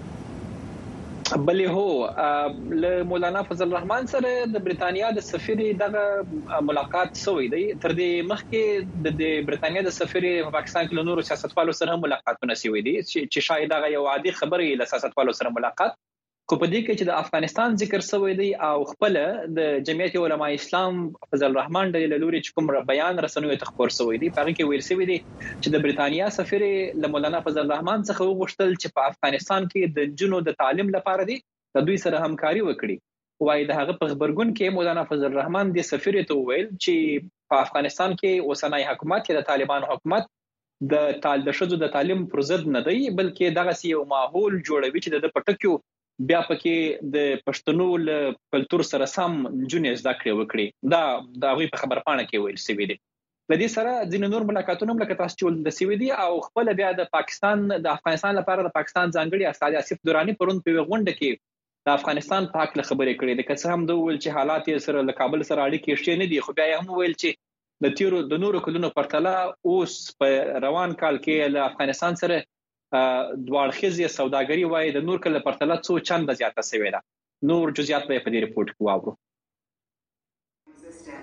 بلې هو له مولانا فضل الرحمن سره د بریټانیا د سفیر دغه ملاقات شوی دی. تر دې مخکې د بریټانیا د سفیر په پاکستان کې له نورو سیاستوالو سره ملاقاتونه شوي دي چې شاید هغه یو عادي خبره له سیاستوالو سره ملاقات کو په دې کې چې د افغانستان ذکر شوی دی او خپل د جمعیت علماء اسلام فضل الرحمن د لوري چې کوم بیان رسنوي ته خبر شوی دی په کې ویل شوی دی چې د بریټانیا سفیر له مولانا فضل الرحمن څخه وغوښتل چې په افغانستان کې د جنو د تعلیم لپاره دی د دوی سره همکاري وکړي. وایي د هغه په خبرګون کې مولانا فضل الرحمن د سفیر ته ویل چې په افغانستان کې اوسنۍ حکومت کې د طالبانو حکومت د تعال د شذو د تعلیم پر ضد نه دی بلکې دغه یو ماحول جوړوي چې د پټکیو بیا پکې د پښتنو له کلچر سره سم جونې زده کړې وکړي. دا د غوي په خبر پاڼه کې ویل شوی دی. لدې سره ځینې نور ملاقاتونه هم لکه تاسو چې د سوي دي او خپل بیا د پاکستان د افغانستان لپاره د پاکستان ځانګړي استاد آصف تورانی پرون په غونډه کې د افغانستان په حق له خبرې کړې ده. که څه هم دوی ول چې حالات یې سره له کابل سره اړیکې شته نه دي خو بیا هم ویل چې د تیرو د نورو کلونو پرتله اوس په روان کال کې له افغانستان سره دوړخیزه سوداګري وای د نور کله پرتله څو چنده زیاته شوې ده. نور جزئیات به په دې ریپورت کې واورو.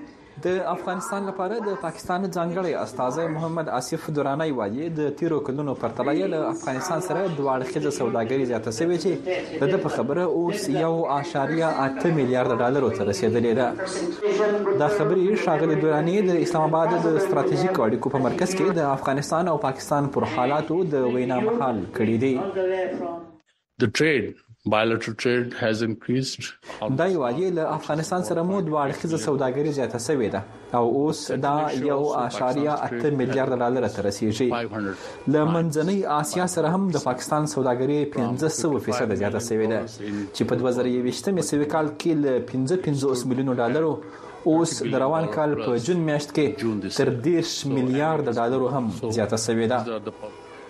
د افغانستان لپاره د پاکستان ځانګړی استازی محمد آصف درانی وایي د تیرو کلونو پرتله له افغانستان سره دوه اړخیزه سوداګري زیاته شوې چې د په خبره اوس یو اشاریه اته میلیارډ ډالر ته رسیدلې ده. دا خبرې ښاغلي درانی د اسلام آباد د ستراتیژیک اړیکو په مرکز کې د افغانستان او پاکستان پر حالاتو د وینا مهال کړي دي. The trade bilateral trade has increased. دا یوازې له افغانستان سره مو دوه اړخیزه سوداګري زیاته شوې ده او اوس دا یو اشاریه اته میلیارډ ډالر ته رسیږي. له منځنۍ آسیا سره هم د پاکستان سوداګري پنځه سوه فیصد زیاته شوې ده چې په دوه زره یوویشتم کال کې له پنځه پنځوس میلیونو ډالرو اوس د روان کال په جون میاشت کې تر دېرش میلیارډ ډالرو هم زیاته شوې ده.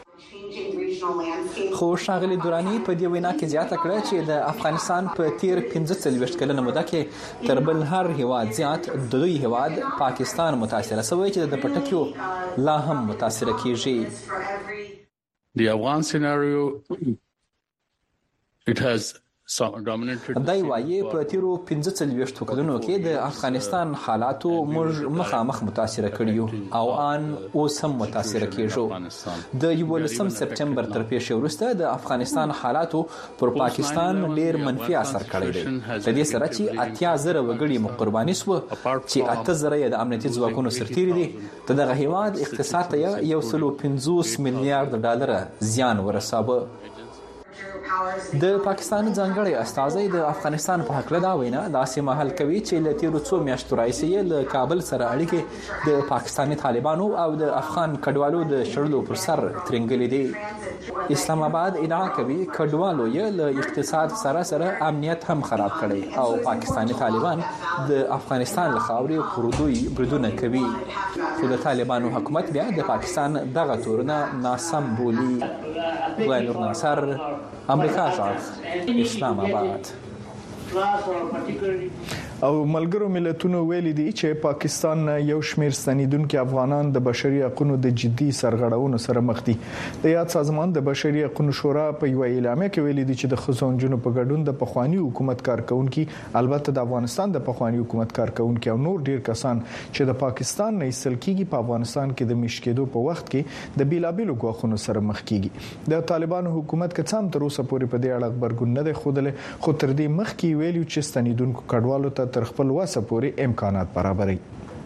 خو ښاغلي درانی په دې وینا کې زیاته کړه چې د افغانستان په تیر پنځه څلوېښت کلنه موده کې تر بل هر هیواد زیات د دوی هیواد پاکستان متاثره شوی چې د پټکیو لا هم متاثره کیږي. The Afghan scenario it has دای وایي په تیرو پنځه څلوېښت کلونو کې د افغانستان حالاتو موږ مخامخ متاثره کړیو او ان اوس هم متاثره کیږو. د یولسم سپټمبر تر پیښې وروسته د افغانستان حالاتو پر پاکستان ډیر منفي اثر کړی دی. د دې سره چې اتیا زره وګړي مقرباني سو چې اته زره د امنیتي ځواکونو سرتیري دي د دغه هیواد اقتصاد ته یو سل پنځوس میلیارډ ډالر زیان ورساوه. د پاکستان ځانګړی استازی د افغانستان په حق له دا وینا داسې مهال کوي چې له تیرو څو میاشتو راهیسې یې له کابل سره اړیکې د پاکستاني طالبانو او د افغان کډوالو د شړلو پر سر ترنګلې دي. اسلام آباد ادعا کوي کډوالو یې له اقتصاد سره سره امنیت هم خراب کړي او پاکستاني طالبان د افغانستان له خاورې پردوی بریدونه کوي. خو د طالبانو حکومت بیا د پاکستان دغه تورونه ناسم بولي. غیر ناصر امریکا ځواک اسلام آباد. او ملګرو ملتونو ویلي دي چې پاکستان یو شمېر ستنیدونکو افغانان د بشري حقوقو د جدي سرغړونو سره مخ دي. د یاد سازمان د بشري حقوقو شورا په یو اعلامیه کې ویلي دي چې د ښځو او نجونو په ګډون د پخوانی حکومت کارکونکو البته د افغانستان د پخوانی حکومت کارکونکو او نور ډیر کسان چې د پاکستان نه ایستل کیږي په افغانستان کې د مشکېدو په وخت کې د بیلابیلو غوښنو سره مخ کیږي. د طالبانو حکومت کې څام تر اوسه پورې په دې اړه خبرګون نه دی خوده خو تر دې مخ کې ویلي چې ستنیدونکو کډوالو ته تر خپل وسه پورې امکانات برابري.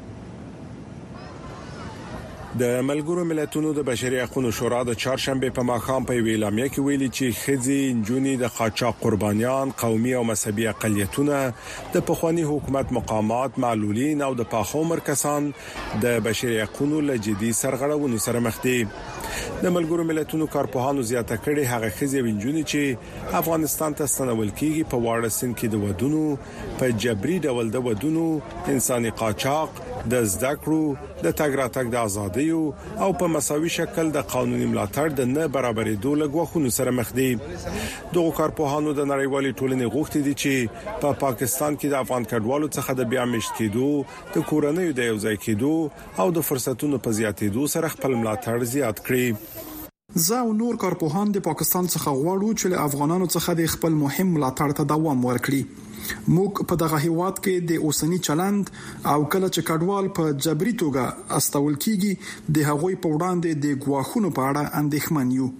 د ملګرو ملتونو د بشري حقوقو شورا د چهارشنبه په ماښام په ویلامیا کې ویلي چې خځې نجونې د قاچاق قربانيان قومي او مذهبي اقلیتونه د پخوانی حکومت مقامات معلولین او د پاخو مرکزان د بشري حقوقو له جدي سرغړونو سره مخ دي. د ملګرو ملتونو کارپوهانو زیاته کړي هغه خځې ونجونې چې افغانستان ته ستنول کیږي په واړه سن کې د ودونو په جبري ډول د ودونو انساني قاچاق د زده کړو د تګ راتګ د ازادۍ او په مساوي شکل د قانوني ملاتړ د نه برابرېدو لګوخونو سره مخ دي. دغه کارپوهانو د نړیوالې ټولنې غوښتي دي چې په پا پاکستان کې د افغان کډوالو څخه د بیا مشت کېدو د کورنۍ د یوځای کېدو او د فرصتونو په زیاتېدو سره خپل ملاتړ زیات کړي. زه او نور کارپوهان د پاکستان څخه غواړو چې له افغانانو څخه د خپل مهم ملاتړ ته دوام ورکړي. موږ په دغه هیواد کې د اوسنی چلند او کله چې کډوال په جبري توګه استول کیږي د هغوی په وړاندې د غواخونو په اړه اندېښمن یو.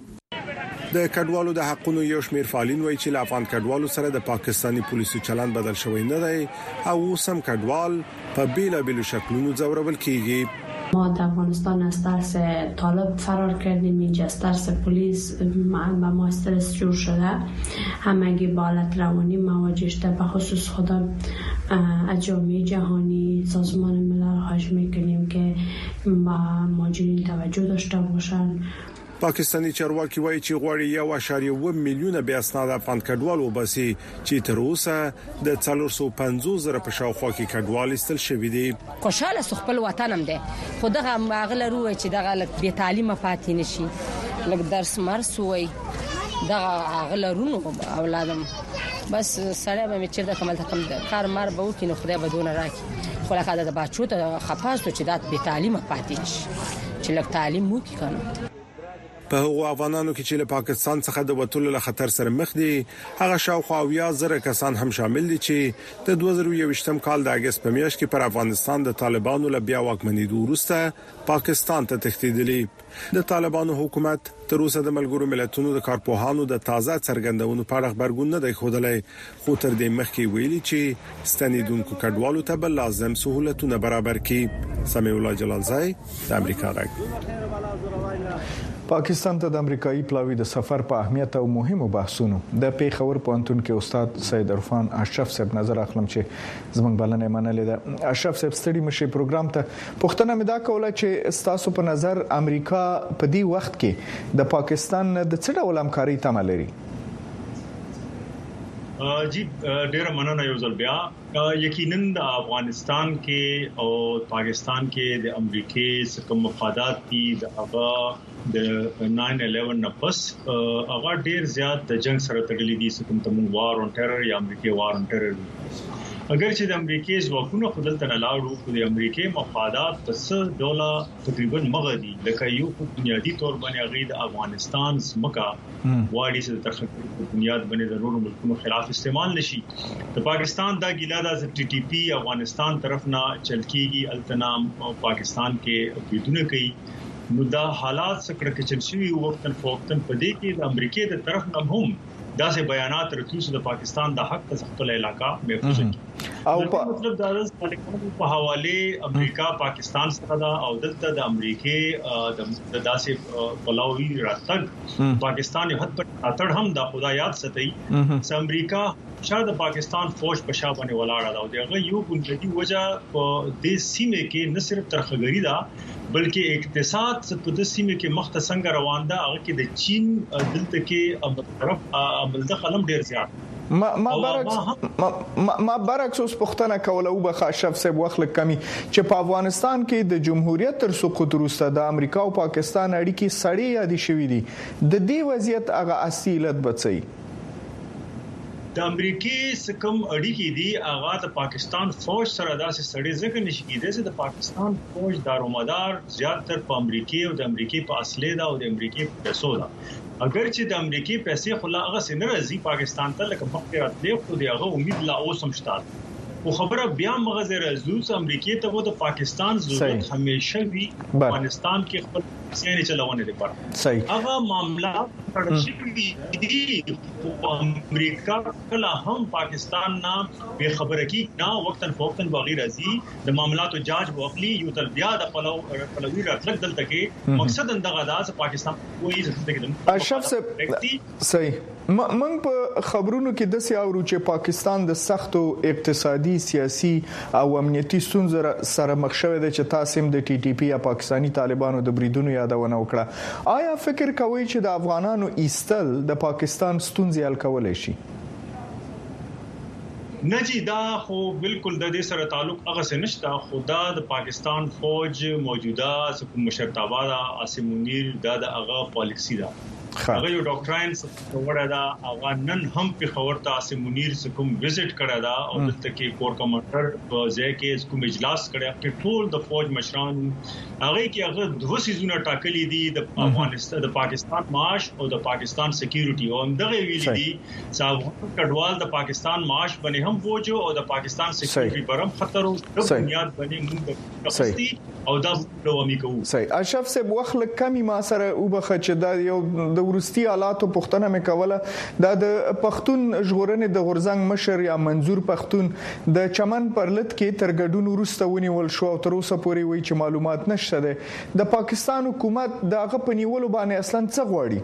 د کډوالو د حقوقو یو شمېر فعالین وایي چې له افغان کډوالو سره د پاکستانی پولیسو چلند بدل شوی نه دی او سم کډوال په بیلا بیلو شکلونو ځورول کیږي. ما در افغانستان از ترس طالب فرار کردیم، اینجا از ترس پلیس با ما استرس جور شده. همگی با حالت روانی مواجه شده. به خصوص خودم از جامعه جهانی سازمان ملل خواهش میکنیم که با مهاجرین توجه داشته باشن. پاکستانی چارواکي وایي چې غواړي یو اشاریه و میلیونه بیا اسناد افغان کډوال وباسي چې تر اوسه د څلور سوه پنځوس زره په شاوخوا کې کډوال استل شوی دي. خوشاله خپل وطن هم دی خو دغه ماغله روي چې دغه لک به تعلیم پاتې نشي لک درس مرس وای دغه غلرونو اولادم بس سړی به چې د کمال تکم کار مار به وکینو خدای به دون راکي خو لکه د بچو ته خپاستو چې د به تعلیم پاتې نشي چې لک تعلیم مو کې کنه. په هغو افغانانو کې چې له پاکستان څخه د وټولو له خطر سره مخ دي هغه شاوخوا اویا زره کسان هم شامل دي چې د دوه زره یوویشتم کال د اگست په میاشت کې پر افغانستان د طالبانو له بیا واکمنېدو وروسته پاکستان ته تښتېدلي. د طالبانو حکومت تر اوسه د ملګرو ملتونو د کارپوهانو د تازه څرګندونو په اړه خبرګون نه دی ښودلی، خو تر دې مخکې ویلي چې ستنیدونکو کډوالو ته به لازم سہولتونه برابر کړي. سمیع الله جلالزای د امریکا غږ. پاکستان ته د امریکایي پلاوی د سفر په اهمیت او مهمو بحثونو د پیښور پوهنتون کې استاد سید عرفان اشرف صاحب نظر اخلم چې زموږ بلنه منلې ده. اشرف صاحب ستړي مشي پروګرام ته پښتنه مې دا کوله چې تاسو په نظر امریکا په دې وخت کې د پاکستان د څه ډول همکاري تمه لري؟ جی ډیره مننه یو ځل بیا. یقینا د افغانستان کې او پاکستان کې د امریکای څخه مفادات دي د هغه د ناین الیون نه پس هغه ډیر زیات د جنگ سره تړلي دي، څنګه تم وار اون ټیرر یا امریکای وار اون ټیرر. اگر چې د امریکای ځواکونو خپل ته نه لاړو خو د امریکای مفادات په څه ډول تقریبا مغدي لکه یو په بنیادی تور باندې غي د افغانستان سمکا واړي چې ترخه په بنیاد باندې ضرور ملکونو خلاف استعمال نشي. د پاکستان دا ګیلا د ټي ټي پی افغانستان طرف نه چل کیږي التنام پاکستان کې بدونه کوي. نو دا حالات سره کې چل شوی وختن فوقتن په دې کې د امریکای د طرف نه هم دا سه بیانات راتلو چې د پاکستان د حق ته خپل علاقہ محفوظ کړي او په مطلب دا د په حواله امریکا پاکستان سره دا او دلته د امریکای د داسې بلاوی راتګ پاکستان یو حد پر اتړ هم د خدای یاد ستای چې امریکا شاید پاکستان فوج په شا باندې ولاړه دا او دغه یو بنیادی وجہ په دې سیمه کې نه صرف ترخګری دا بلکې اقتصاد په دې سیمه کې مخته څنګه روان ده هغه کې د چین دلته کې په طرف عمل د قلم ډیر زیات ما ما برعکس ما, ما برعکس اوس پښتنه کوله او بخا شف سب وخت کمی چې په افغانستان کې د جمهوریت تر سقوط وروسته د امریکا او پاکستان اړیکې سړې یادې شوې دي. د دې وضعیت هغه اصیلت بچي د امریکای سکم اړیکې دي هغه د پاکستان فوج سره داسې سړې ځکه نشي کېدای چې د پاکستان فوج دارومدار زیاتره په امریکای او د امریکای په اصلي دا او د امریکای په پیسو دا. اگر چې د امریکای پیسې خلا هغه سره راځي پاکستان ته لکه مخکې راتلې خو دی هغه امید لا اوس هم شته. خو خبره بیا مغزه راځي امریکای ته د پاکستان ضرورت همیشه وی افغانستان کې خپل سیاسي چلونه لپاره صحیح هغه معاملات ترشي دي او امریکا کله هم پاکستان نه به خبره کی نه وقتن فوقتن باغی راځي د معاملاتو جاج وکړي یو تل بیا د پلو پلوی راتلک دلته کې مقصد اندغه دا چې پاکستان کوئی څه کې اشرف صاحب صحیح موږ په خبرونو کې د سیاورو چې پاکستان د سختو اقتصادي سیاسي او امنیتي ستونزو سره مخ شوی دی چې تاسو هم د ټي ټي پی یا پاکستانی طالبانو د بریدونو یادونه وکړه. آیا فکر کوئ چې د افغانانو ایستل د پاکستان ستونزې حل کولای شي؟ نه جی دا خو بالکل د دې سره تعلق هغه څه نشته. خدا د پاکستان فوج موجوده سکو مشرتابه دا عاصم منیر دا د هغه پالیسی دا هغه یو ډاکټراین څخه وړه دا هغه نن هم په خبرته عاصم منیر کوم وزټ کړه دا او دلته کې کور کمانډر په ځای کې کوم اجلاس کړه چې ټول د فوج مشران هغه کې هغه دوه سيزونه ټاکلي دي د افغانستان د پاکستان معاش او د پاکستان سکیورټي او دغه ویلي دي چې کډوال د پاکستان معاش باندې هم فوج او د پاکستان سکیورټي پر هم خطر او د بنیاد باندې موږ کپسټي او دا دوامي کوو. صحیح. اشرف صاحب وخت کمی ما سره وبخه چې دا یو د ورستي حالاتو پښتنه مې کوله دا د پښتون ژغورنې د غورزنګ مشر یا منظور پښتون د چمن پرلط کې ترګډون ورسته ونیول شو او تر اوسه پورې وایي چې معلومات نشته ده. د پاکستان حکومت دغه په نیولو باندې اصلا څه غواړي؟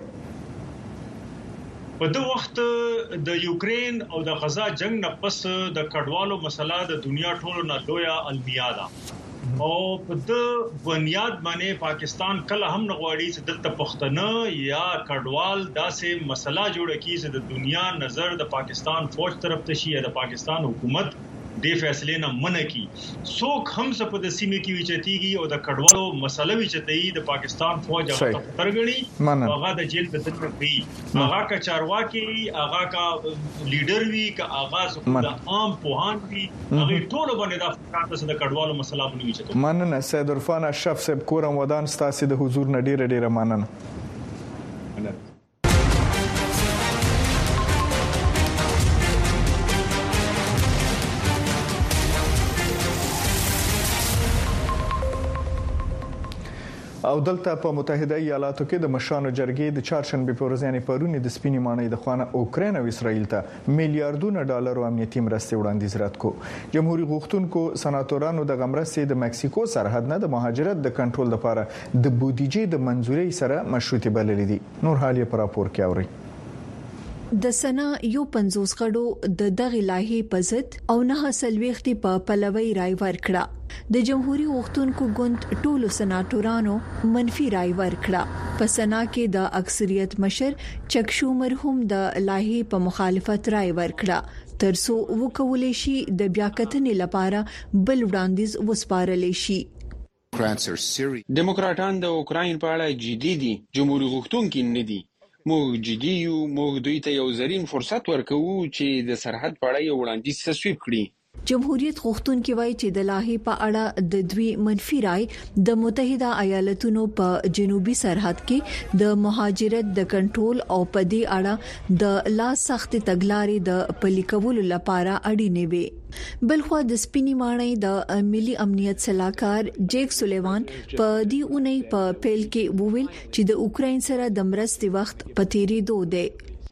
په دغه وخت د یوکرين او د غزا جنگ نه پس د کډوالو مسله د دنیا ټولو نه لویه المیه ده او په د بنیاد باندې پاکستان کله هم نغواړي چې دلته پښتنه یا کډوال داسې مسله جوړه کړي چې د دنیا نظر د پاکستان فوج طرف ته شي یا د پاکستان حکومت د فیصله نه منع کی څوک هم څه په د سیمه کې وچتيږي او د کډوالو مسله وچتي د پاکستان فوج هغه ترګني هغه د جیل په دنه وي هغه کا چارواکي هغه کا لیډر وی کا آغاز د عام پوهان وی هغه ټول باندې د افغانستان د کډوالو مسله باندې وچتو. مننه سید عرفان اشرف صاحب کورم ودان ستاسو د حضور نه ډیره ډیره مننه. او دلته په متحده ایالاتو کې د مشرانو جرګې د چهارشنبه په ورځ یعنې پرونی د سپینې ماڼۍ د خوانه اوکراین او اسرائیل ته میلیارډونه ډالر امنیتي مرستې وړاندیز رد کو. جمهوریت غوښتونکو سناتورانو د غمرستې د مکسیکو سرحد نه د مهاجرت د کنټرول لپاره د بودیجې د منځوري سره مشروطه بللې دي. نور حال یې پر راپور کې اوري. د سنا یو پنځوس غړو د دغه لایحې په ضد او نه سلويختي په پلوي رای ورکړه. د جمهوریت غوښتونکو ګوند ټولو سناتورانو منفي رای ورکړه. په سنا کې د اکثریت مشر چک شومر هم د لایحې په مخالفت رای ورکړه ترڅو وکولې شي د بیاکتنې لپاره بل وړاندیز وسپارل شي. ډیموکراټان د اوکراین په اړه جدي دي، جمهوریت غوښتونکي نه دي. موږ جدي یو، موږ دوی ته یو زرین فرصت ورکوو چې د سرحد په اړه یو وړاندیز تصویب کړي. جمهوریت غوښتونکي وایي چې د لایحې په اړه د دوی منفي رای د متحده ایالاتونو په جنوبي سرحد کې د مهاجرت د کنټرول او په دې اړه د لا سخت تګلارې د پلي کولو لپاره اړینې وي. بلخو د سپینې ماڼۍ د ملي امنیت صلاحکار جیک سولیوان په دې اونۍ په پیل کې وویل چې د اوکراین سره د مرستې وخت په تیریدو دی.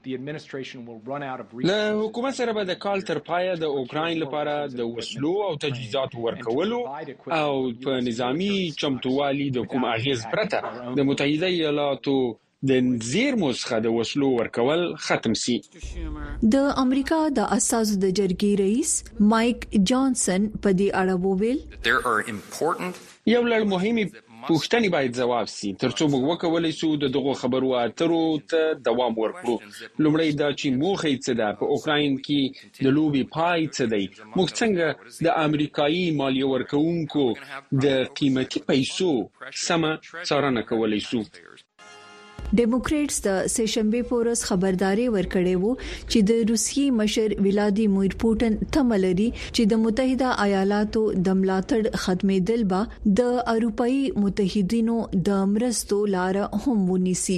له حکومت سره به د کال تر پایه د اوکراین لپاره د وسلو او تجهیزاتو ورکولو او په نظامی چمتووالي د کوم اغیز پرته د متحده ایالاتو د زیرمو څخه د وسلو ورکول ختم سي. د امریکا د اساسو د جرګې رئیس مایک جانسن په دې اړه وویل یو لړ مهمه پوښتنې باید ځواب سي ترڅو موږ وکولای شو د دغه خبرو اترو ته دوام ورکړو. لومړی دا چې موخه څه ده په اوکراین کې د لوبي پای څه دی، موږ څنګه د امریکایي مالیه ورکوونکو د قیمتي پیسو سم څارنه کولای شو. ډیموکریټس د سشنبه پورس خبرداري ورکړې وو چې د روسیې مشر ولادیمیر پوتین تملري چې د متحده ایالاتو د ملاتړ ختمېدل به د اروپאי متحدینو د مرستو لار هم ونیسي.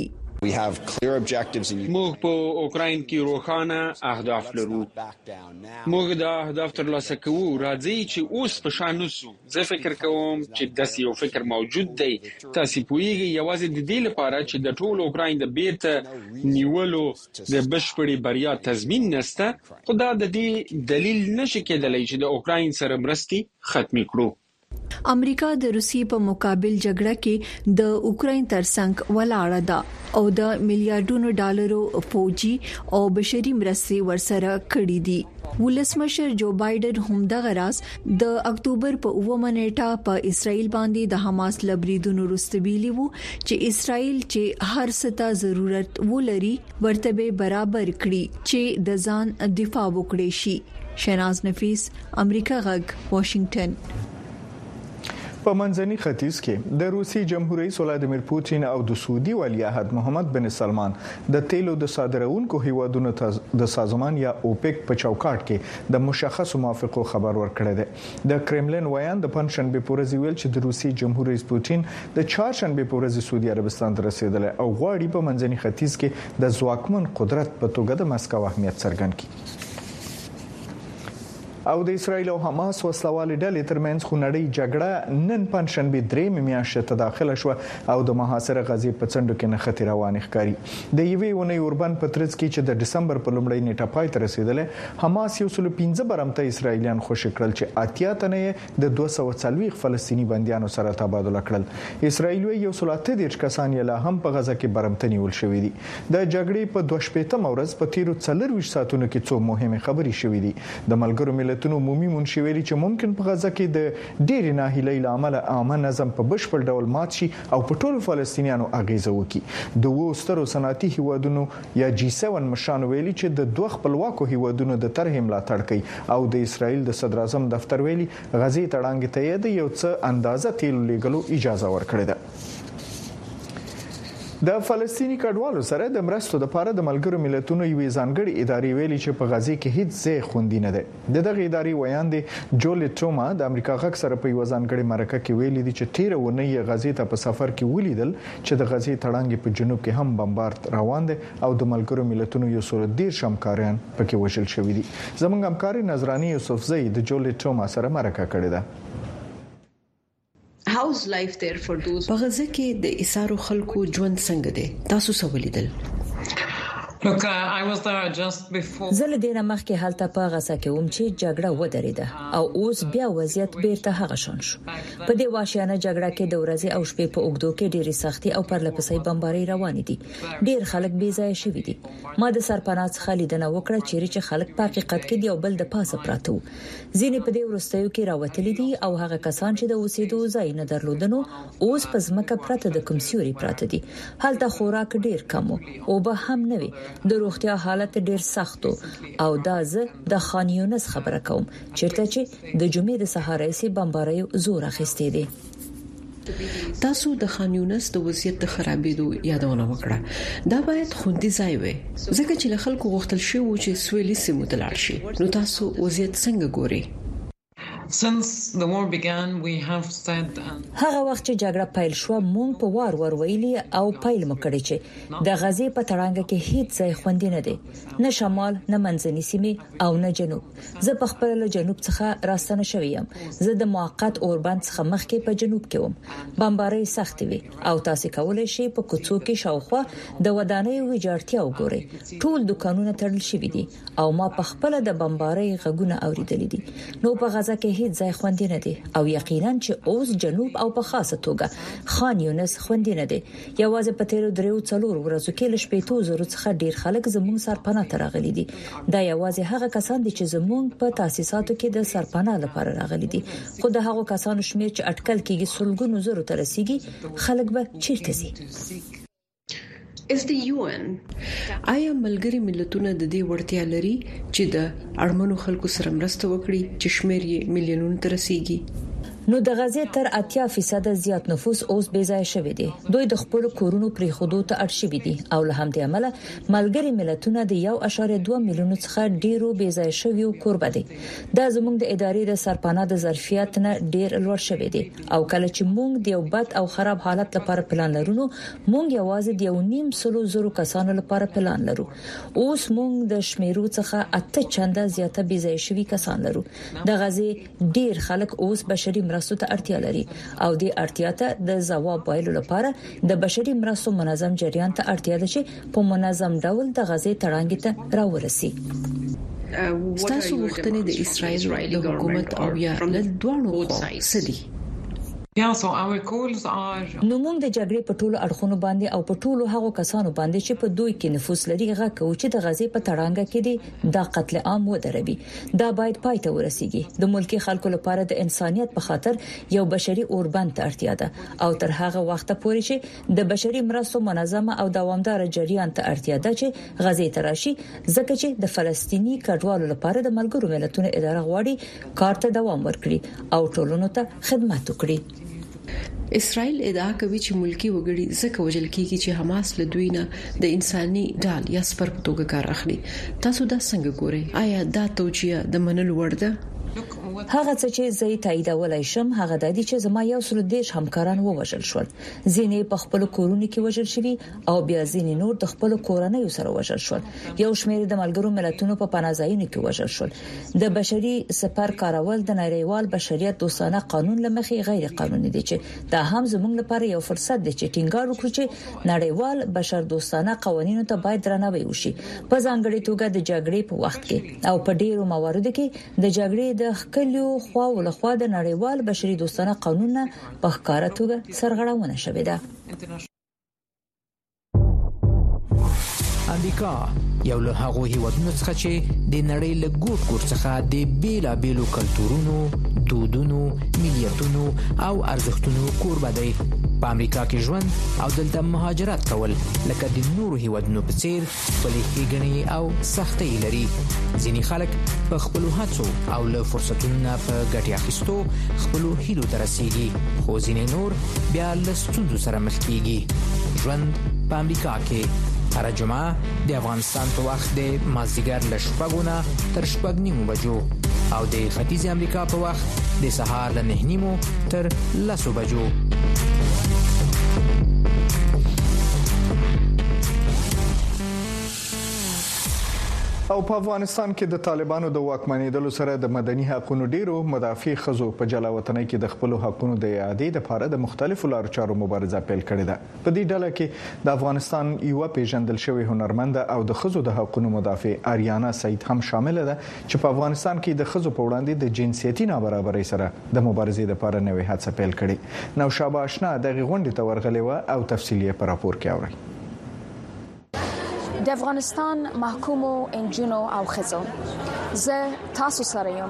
موږ په اوکراین کې روښانه اهداف لرو. موږ د اهداف ترلاسه کوو. راځي چې اوس په شان نوسو. زه فکر کوم چې داسې یو فکر موجود دی. تاسو پوهیږئ یوازې د دې لپاره چې د ټول اوکراین د بیرته نیولو د بشپړې بریا تضمین نشته، خو دا د دې دلیل نشي کېدلی چې د اوکراین سره مرستې ختمې کړو. امریکا د روسیې په مقابل جګړه کې د اوکراین ترڅنګ ولاړه ده او د میلیارډونو ډالرو فوجي او بشري مرستې ورسره کړې دي. ولسمشر جو بایدن هم دغه راز د اکتوبر په اوومه نیټه په اسرائیل باندې د حماس لبریدونو رستبیلی وو چې اسرائیل چې هر څه ته ضرورت ولري ورته برابر کړي چې د ځان دفاع وکړي شي. شناز نفیس، امریکا غږ، واشنگټن. په منځني ختیځ کې د روسي جمهور رئیس ولادیمیر پوتین او د سعودي ولیعهد محمد بن سلمان د تیلو د صادرونکو هیوادونو د سازمان یا اوپک په چوکاټ کې د مشخصو موافقو خبر ورکړی دی. د کرملین ویان د پنځشنبه په ورځ ویل چې د روسي جمهور رئیس پوتین د چهارشنبه په ورځ سعودي عربستان ته رسیدلی او غواړي په منځني ختیځ کې د ځواکمن قدرت په توګه د مسکو اهمیت څرګند کړي. او د اسرایل او حماس وسلوالې ډلې ترمنځ خونړۍ جګړه نن پنځشنبه درې میاشتې ته داخله شو او د محاصره غزې په څنډو کې نښتې روانې ښکاري. د یوې ونې اوربن په ترڅ کې چې د دسمبر په لومړۍ نیټه پای ته رسیدلې، حماس یو سل پنځه برمته اسرایلیان خوشی کړل چې اتیا تنه د دوه سوه څلوېښت فلسطینی بنديانو سره تبادله کړل. اسرایل یو سل اته دیرش کسان یې لا هم په غزه کې برمته نیول شوې دي. د جګړې په دوه شپېتم ورځ په تیرو څلورویشت ساعتونو کې څو مهمه خبرې شوې دي. د ملګرو ملتونو عمومي منشي ویلي چې ممکن په غزه کې د ډېری ناهیلۍ لامل عامه نظم په بشپړ ډول مات شي او په ټولو فلسطینیانو اغیزه وکړي. د وو سترو صنعتي هیوادونو یا جی سیون مشرانو ویلي چې د دوه خپلواکو هیوادونو د طرحې ملاتړ کوي او د اسرایل د صدر اعظم دفتر ویلي غزې تړانګ ته یې د یو څه اندازه تیل لیږلو اجازه ورکړې ده. د فلسطینی کډوالو سره د مرستو لپاره د ملګرو ملتونو یوې ځانګړي ادارې ویلي چې په غزه کې هیڅ ځای خوندي نه ده. د دغه ادارې ویاند جولي ټروما د امریکا غږ سره په یو ځانګړي مرکه کې ویلي دي چې تیر ونې غزه ته په سفر کې ولیدل چې د غزه تړانګې په جنوب کې هم بمبارد روان دي او د ملګرو ملتونو یو څو ډیر شمکاران پکې وژل شوی دي. زموږ همکاري نظرانی یوسفزئی د جولي ټروما سره مرکه کړې ده. په غزه کې د ایسارو خلکو ژوند څنګه دی؟ تاسو څه ولیدل؟ زه له دې مخکې هلته په غزه کې وم چې جګړه ودرېده او اوس بیا وضعیت بیرته هغه شان شو. په دې واشیانه جګړه کې د ورځې او شپې په اوږدو کې ډېری سختي او پرلپسې بمباري روان دي. ډېر خلک بې ځای شوي دي. ما د سرپناه څخه لیدنه وکړه چې خلک په حقیقت کې یو بل د پاسه پراته وو. ځینې په دې وروستیو کې راوتلي دي او هغه کسان چې د اوسېدو ځای نه درلودنو اوس په ځمکه پراته د کوم سیوري پراته دي. هلته خوراک ډېر کم او به هم نه وي. د روغتیا حالت ډیر سخت او دا زه د خان یونس خبره کوم چیرته چې د جمعې د سهار سي بمبارۍ زور اخیستې دي. تاسو د خان یونس د وضعیت د خرابېدو یادونه وکړه. دا باید خوندي ځای وي ځکه چې له خلکو غوښتل شي چې سویلي سیمو ته لاړ شي. نو تاسو وضعیت څنګه ګورئ؟ Since the war began, we have said هغه وخت چې جګړه پیل شو مونږ په وار ور ویلي او پیل مکړی چې د غزې په تړانګه کې هیڅ ځای خوندي نه دی، نه شمال نه منځنۍ سیمې او نه جنوب. زه په خپل له جنوب څخه راستنه شوم. زه د موقت اوربند څخه مخکې په جنوب کې وم. بمبارۍ سخت وي او تاسو کولای شئ په کوڅو کې شاوخوا د ودانیو ویجاړتیا وګورئ. ټول دکانونه تړل شوي دي او ما په خپل د بمبارۍ غږونه اوریدل دي. نو په غزه کې هیڅ ځای خوندي نه دی او یقینا چې اوس جنوب او په خاصه توګه خان یونس خوندي نه دی. یوازې په تیرو دریو څلور ورځو کې ل شپېتو زره څخه ډیر خلک زموږ سرپناه ته راغلي دي. دا یوازې هغه کسان دي چې زموږ په تاسیساتو کې د سرپناه لپاره راغلي دي. خو د هغو کسانو شمیر چې اټکل کېږي سلګونو زره ته رسیدي، خلک به چیرته ځي؟ اس د یو ان آیا ملګری ملتونه د دې وړتیا لري چې د اړمنو خلکو سره مرسته وکړي چې شمیر یې میلیونونو ته رسیدي؟ نو د غزې تر اتیا فیصد زیات نفوس اوس بې ځای شوی دی. دوی د خپل کورونو پرې خودو ته اړ شوی دي او له همدې امله ملګری ملتونه د یو اشاریه دوه میلیون څخه ډیرو بې ځای شویو کوربه دي. دا زموږ د ادارې د سرپناه د ظرفیت نه ډیر لوړ شوی دی او کله چې موږ د یو بد او خراب حالت لپاره پلان لرو موږ یوازې د یو نیم سلو زرو کسانو لپاره پلان لرو. اوس موږ د شمیرو څخه اته چنده زیاته بې ځای شوی کسان لرو. د غزې ډیر خلک اوس بشري مرستو ته اړتیا لري او د اړتیا ته د ځواب ویلو لپاره د بشري مرستو منظم جریان ته اړتیا ده چې په منظم ډول د غزې تړانګې ته راورسي. ستاسو وختونه د اسرائیل د حکومت او یا له دوه سدي Yeah, so our goals are نو موږ د جګړې په ټولو اړخونو باندې او په ټولو هغو کسانو باندې چې په دوی کې نفوس لري غږ کوي چې د غزې په تړانګه کې دي دا قتل عام ودروي. دا باید پای ته ورسیږي. د ملکی خلکو لپاره د انسانيت په خاطر یو بشري اوربند ته اړتیا ده او تر هغه وخت پورې چې د بشري مرستو منظمه او دوامدار جریان ته اړتیا ده چې غزې ته راشي، ځکه چې د فلسطینی کډوالو لپاره د ملګرو ملتونو اداره غواړي کار ته دوام ورکړي او ټولونو ته خدمت وکړي. اسرائیل ادعا کوي چې ملکی وګړي ځکه وجل کیږي چې حماس له دوی نه د انساني ډال یا سپر په توګه کار اخلي. تاسو دا څنګه ګورئ؟ آیا دا توجیه د منلو وړ ده؟ هغه څه چې زه تاییدولای شم هغه د دې چې زما یو سل دیش همکاران ووژل شول. ځینې په خپل کورونو کې وژل شوي او بیا ځینې نور د خپل کورنۍ سره وژل شول. یو شمېر د ملګرو ملتونو په پناهځایونو کې وژل شول. د بشري سپر کارول د نړیوال بشریت دوستانه قانون لمخې غیر قانوني دي چې دا هم زموږ لپاره یو فرصت دی چې ټینګار وکړو چې نړیوال بشر دوستانه قوانینو ته باید درناوی وشي، په ځانګړي توګه د جګړې په وخت کې او په ډیرو مواردو کې د جګړې د خکلیو خوا ولخوا د نړیوال بشري دوستانه قانون په ښکارا توګه سرغړونه شوې ده. امریکا یو له هغو هیوادونو څخه چې د نړۍ له ګوټ ګوټ څخه د بیلابیلو کلتورونو، دودونو، ملیتونو او ارزښتونو کوربه دی. په امریکا کې ژوند او دلته مهاجرت کول لکه د نورو هیوادونو په څیر خپلې ښېګڼې او سختۍ لري. ځینې خلک په خپلو هڅو او له فرصتونو نه په ګټې اخیستو خپلو هیلو ته رسیږي، خو ځینې نور بیا له ستونزو سره مخ کیږي. ژوند په امریکا کې هر جمعه د افغانستان په وخت د مازدیګر له شپږو نه تر شپږ نیمو بجو او د ختیځ امریکا په وخت د سهار له نه نیمو تر لسو بجو. او په افغانستان کې د طالبانو د واکمنېدلو سره د مدني حقوقو ډیرو مدافع خزو په جلا وطنۍ کې د خپل حقوقو د اعادې لپاره د مختلفو لارو چارو مبارزه پیل کړې ده. په دې ډله کې د افغانستان یو پیژندل شوی هنرمند او د خزو د حقوقو مدافع آریانا سعید هم شامل ده چې په افغانستان کې د خزو په وړاندې د جنسيتي نابرابرۍ سره د مبارزې لپاره نوې هڅه پیل کړې. نو شابه آشنا د غونډې ته ورغلې و او تفصیلی په راپور کې اوري. د افغانستان محکومو انجونو او خزو زه تاسو سره یم.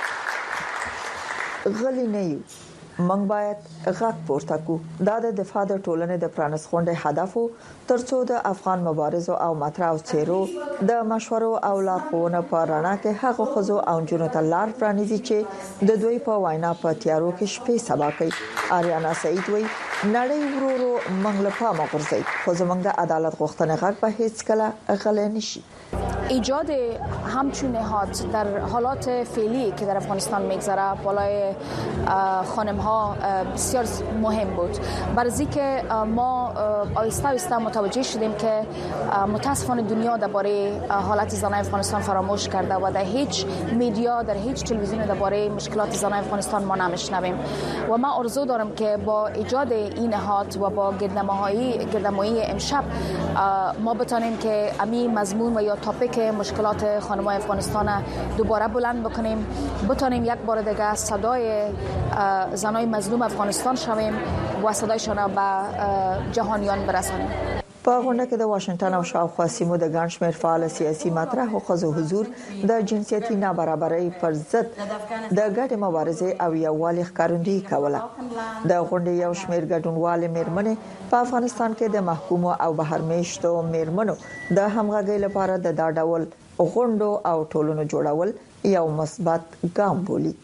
غلی نه یو موږ باید غږ پورته کړو. دا د دفاع د ټولنې د پرانس غونډې هدف وو ترڅو د افغان مبارزو او مطرح او چیرو د مشورو او لارښوونو په رڼا کې هغه خزو او انجونو ته لار پرانیزي چې د دوی په وینا په تیارو کې شپې سبا کوي. آریانا سعید وایي نړۍ ورورو موږ له پامه غورځي خو زموږ د عدالت غوښتنې غږ به هیڅ کله غلی نشي. ایجاد همچون نهاد در حالات فعلی که در افغانستان میگذره بالای خانم ها بسیار مهم بود. برای که ما آیسته آیسته متوجه شدیم که متاسفانه دنیا درباره حالت زنان افغانستان فراموش کرده و در هیچ میدیا در هیچ تلویزیون درباره مشکلات زنان افغانستان ما نمیشنویم و ما آرزو دارم که با ایجاد این نهاد و با گردنمایی گردنمایی امشب ما بتونیم که امی مضمون و یا تاپیک مشکلات خانم‌های افغانستان دوباره بلند بکنیم، بتونیم یک بار دیگه صدای زنای مظلوم افغانستان شویم و صدایشان را به جهانیان برسانیم. په غونډه کې د واشنگټن او شاوخوا سیمو د ګڼ شمېر فعال سیاسي مطرح او خزو حضور د جنسيتي نابرابرۍ پر ضد د ګډې مبارزې او یووالي ښکارندویي کوله. د غونډې یو شمېر ګډونوال میرمنې په افغانستان کې د محکومو او بهرمیشتو میرمنو د همغږۍ لپاره د دا ډول غونډو او ټولنو جوړول یو مثبت ګام بولي.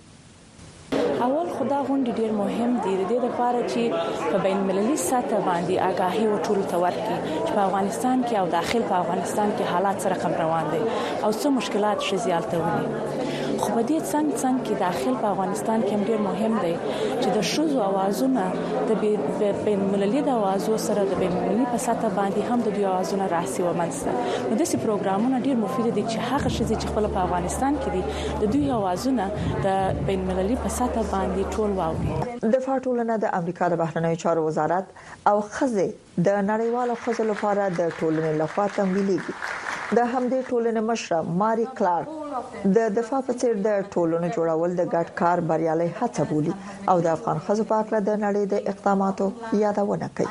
اول خدا غونډې ډیر مهم دي د دې لپاره چې په بین المللي سطح باندې آگاهي او ټول تورکي چې په افغانستان کې او داخل په افغانستان کې حالات سره کم روان دي او څه مشکلات شزيالته ونی. خو په دې څنګه څنګه کې داخل په افغانستان کې ډیر مهم دی چې د شوزو اوازونه د بین المللي د اوازو سره د بین المللي په سطح باندې هم د دوی اوازونه راسي و منځته. نو داسې پروګرامونه ډیر مفید دي چې هغه شزي چې خپل په افغانستان کې دي د دوی اوازونه د بین المللي په سطح باندې ټول واوري. دفاع ټولنه د امریکا د بهرنیو چارو وزارت او خزه د نړیوالو خزو لپاره د ټولنې لخوا تمویلېږي. د همدې ټولنې مشره ماري کلارک د دفاع په څیر د ټولنو جوړول د ګډ کار بریالي هڅه بولي او د افغان خزو په اړه د نړۍ د اقداماتو یادونه کوي.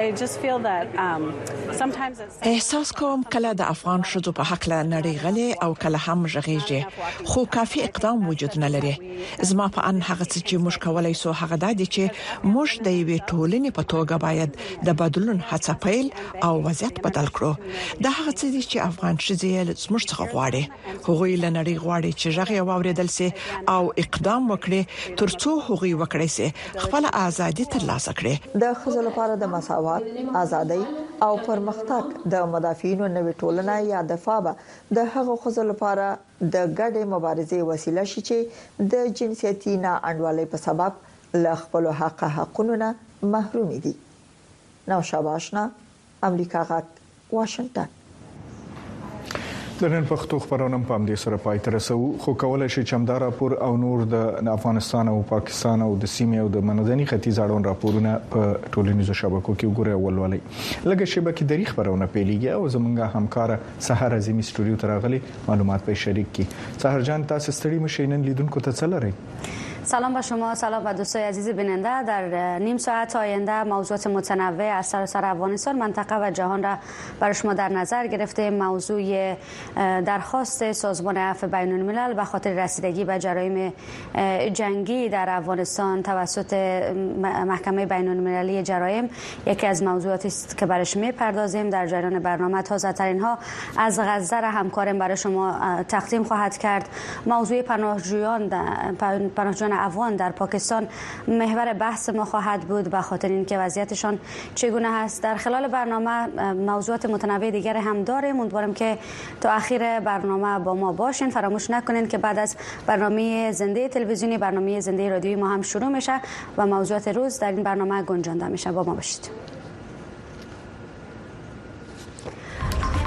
احساس کوم کله د افغان خزو په حق له نړۍ غلي او کله هم ژغېږي خو کافي اقدام وجود نه لري. زما په ان هغه څه چې موږ کولای سو هغه د دې چې موږ د یوې ټولنې په توګه باید د بدلون هڅه پیل او وضعیت بدل کړو. دا هغه څه دي چې افغان شزیل زموږ څخه غواړي. هغوی له نړۍ غواړي چې ژغه واوریدل سي او اقدام وکړي ترڅو هغوی وکړي سي خپل ازادي ترلاسه کړي. د خزو لپاره د مساوات، ازادۍ او پرمختګ د مدافعینو نوې ټولنه یا دفاع به د هغو خزو لپاره د ګډې مبارزې وسیله شي چې د جنسيتي ناانډولۍ په سبب له خپل حق حقونو نه محروم دي. نو شاباشنا امریکا غاک واشنگټن. د نن پښتو خبرونه په امدې سره پای ته رسو خو کولای شي چې همدا راپور او نور د افغانستان او پاکستان او د سیمې او د منځني ختیځ اړوند راپورونه په ټولنیزو شبکو کې وګورئ او ولولئ. لکه شبکې د ریخ خبرونه پیلېږي او زمونږ همکار سحر عظیمی سټوډیو ته راغلي معلومات به شریک کی. سحر جان تاسو ستړي مشینن لیدونکو ته څه لرئ؟ سلام به شما، سلام به دوستای عزیز بیننده. در نیم ساعت آینده موضوعات متنوع از سراسر افغانستان، منطقه و جهان را برای شما در نظر گرفتیم. موضوع درخواست سازمان عفو بین الملل به خاطر رسیدگی به جرایم جنگی در افغانستان توسط محکمه بین المللی جرایم یکی از موضوعاتی است که برای شما می‌پردازیم. در جریان برنامه تازه‌ترین ها از غزه را همکارم برای شما تقدیم خواهد کرد. موضوع پناهجویان پناهجویان شهروندان افغان در پاکستان محور بحث ما خواهد بود به خاطر اینکه وضعیتشان چگونه هست. در خلال برنامه موضوعات متنوع دیگر هم داریم. امیدوارم که تا آخر برنامه با ما باشین. فراموش نکنین که بعد از برنامه زنده تلویزیونی برنامه زنده رادیویی ما هم شروع میشه و موضوعات روز در این برنامه گنجانده میشه. با ما باشید.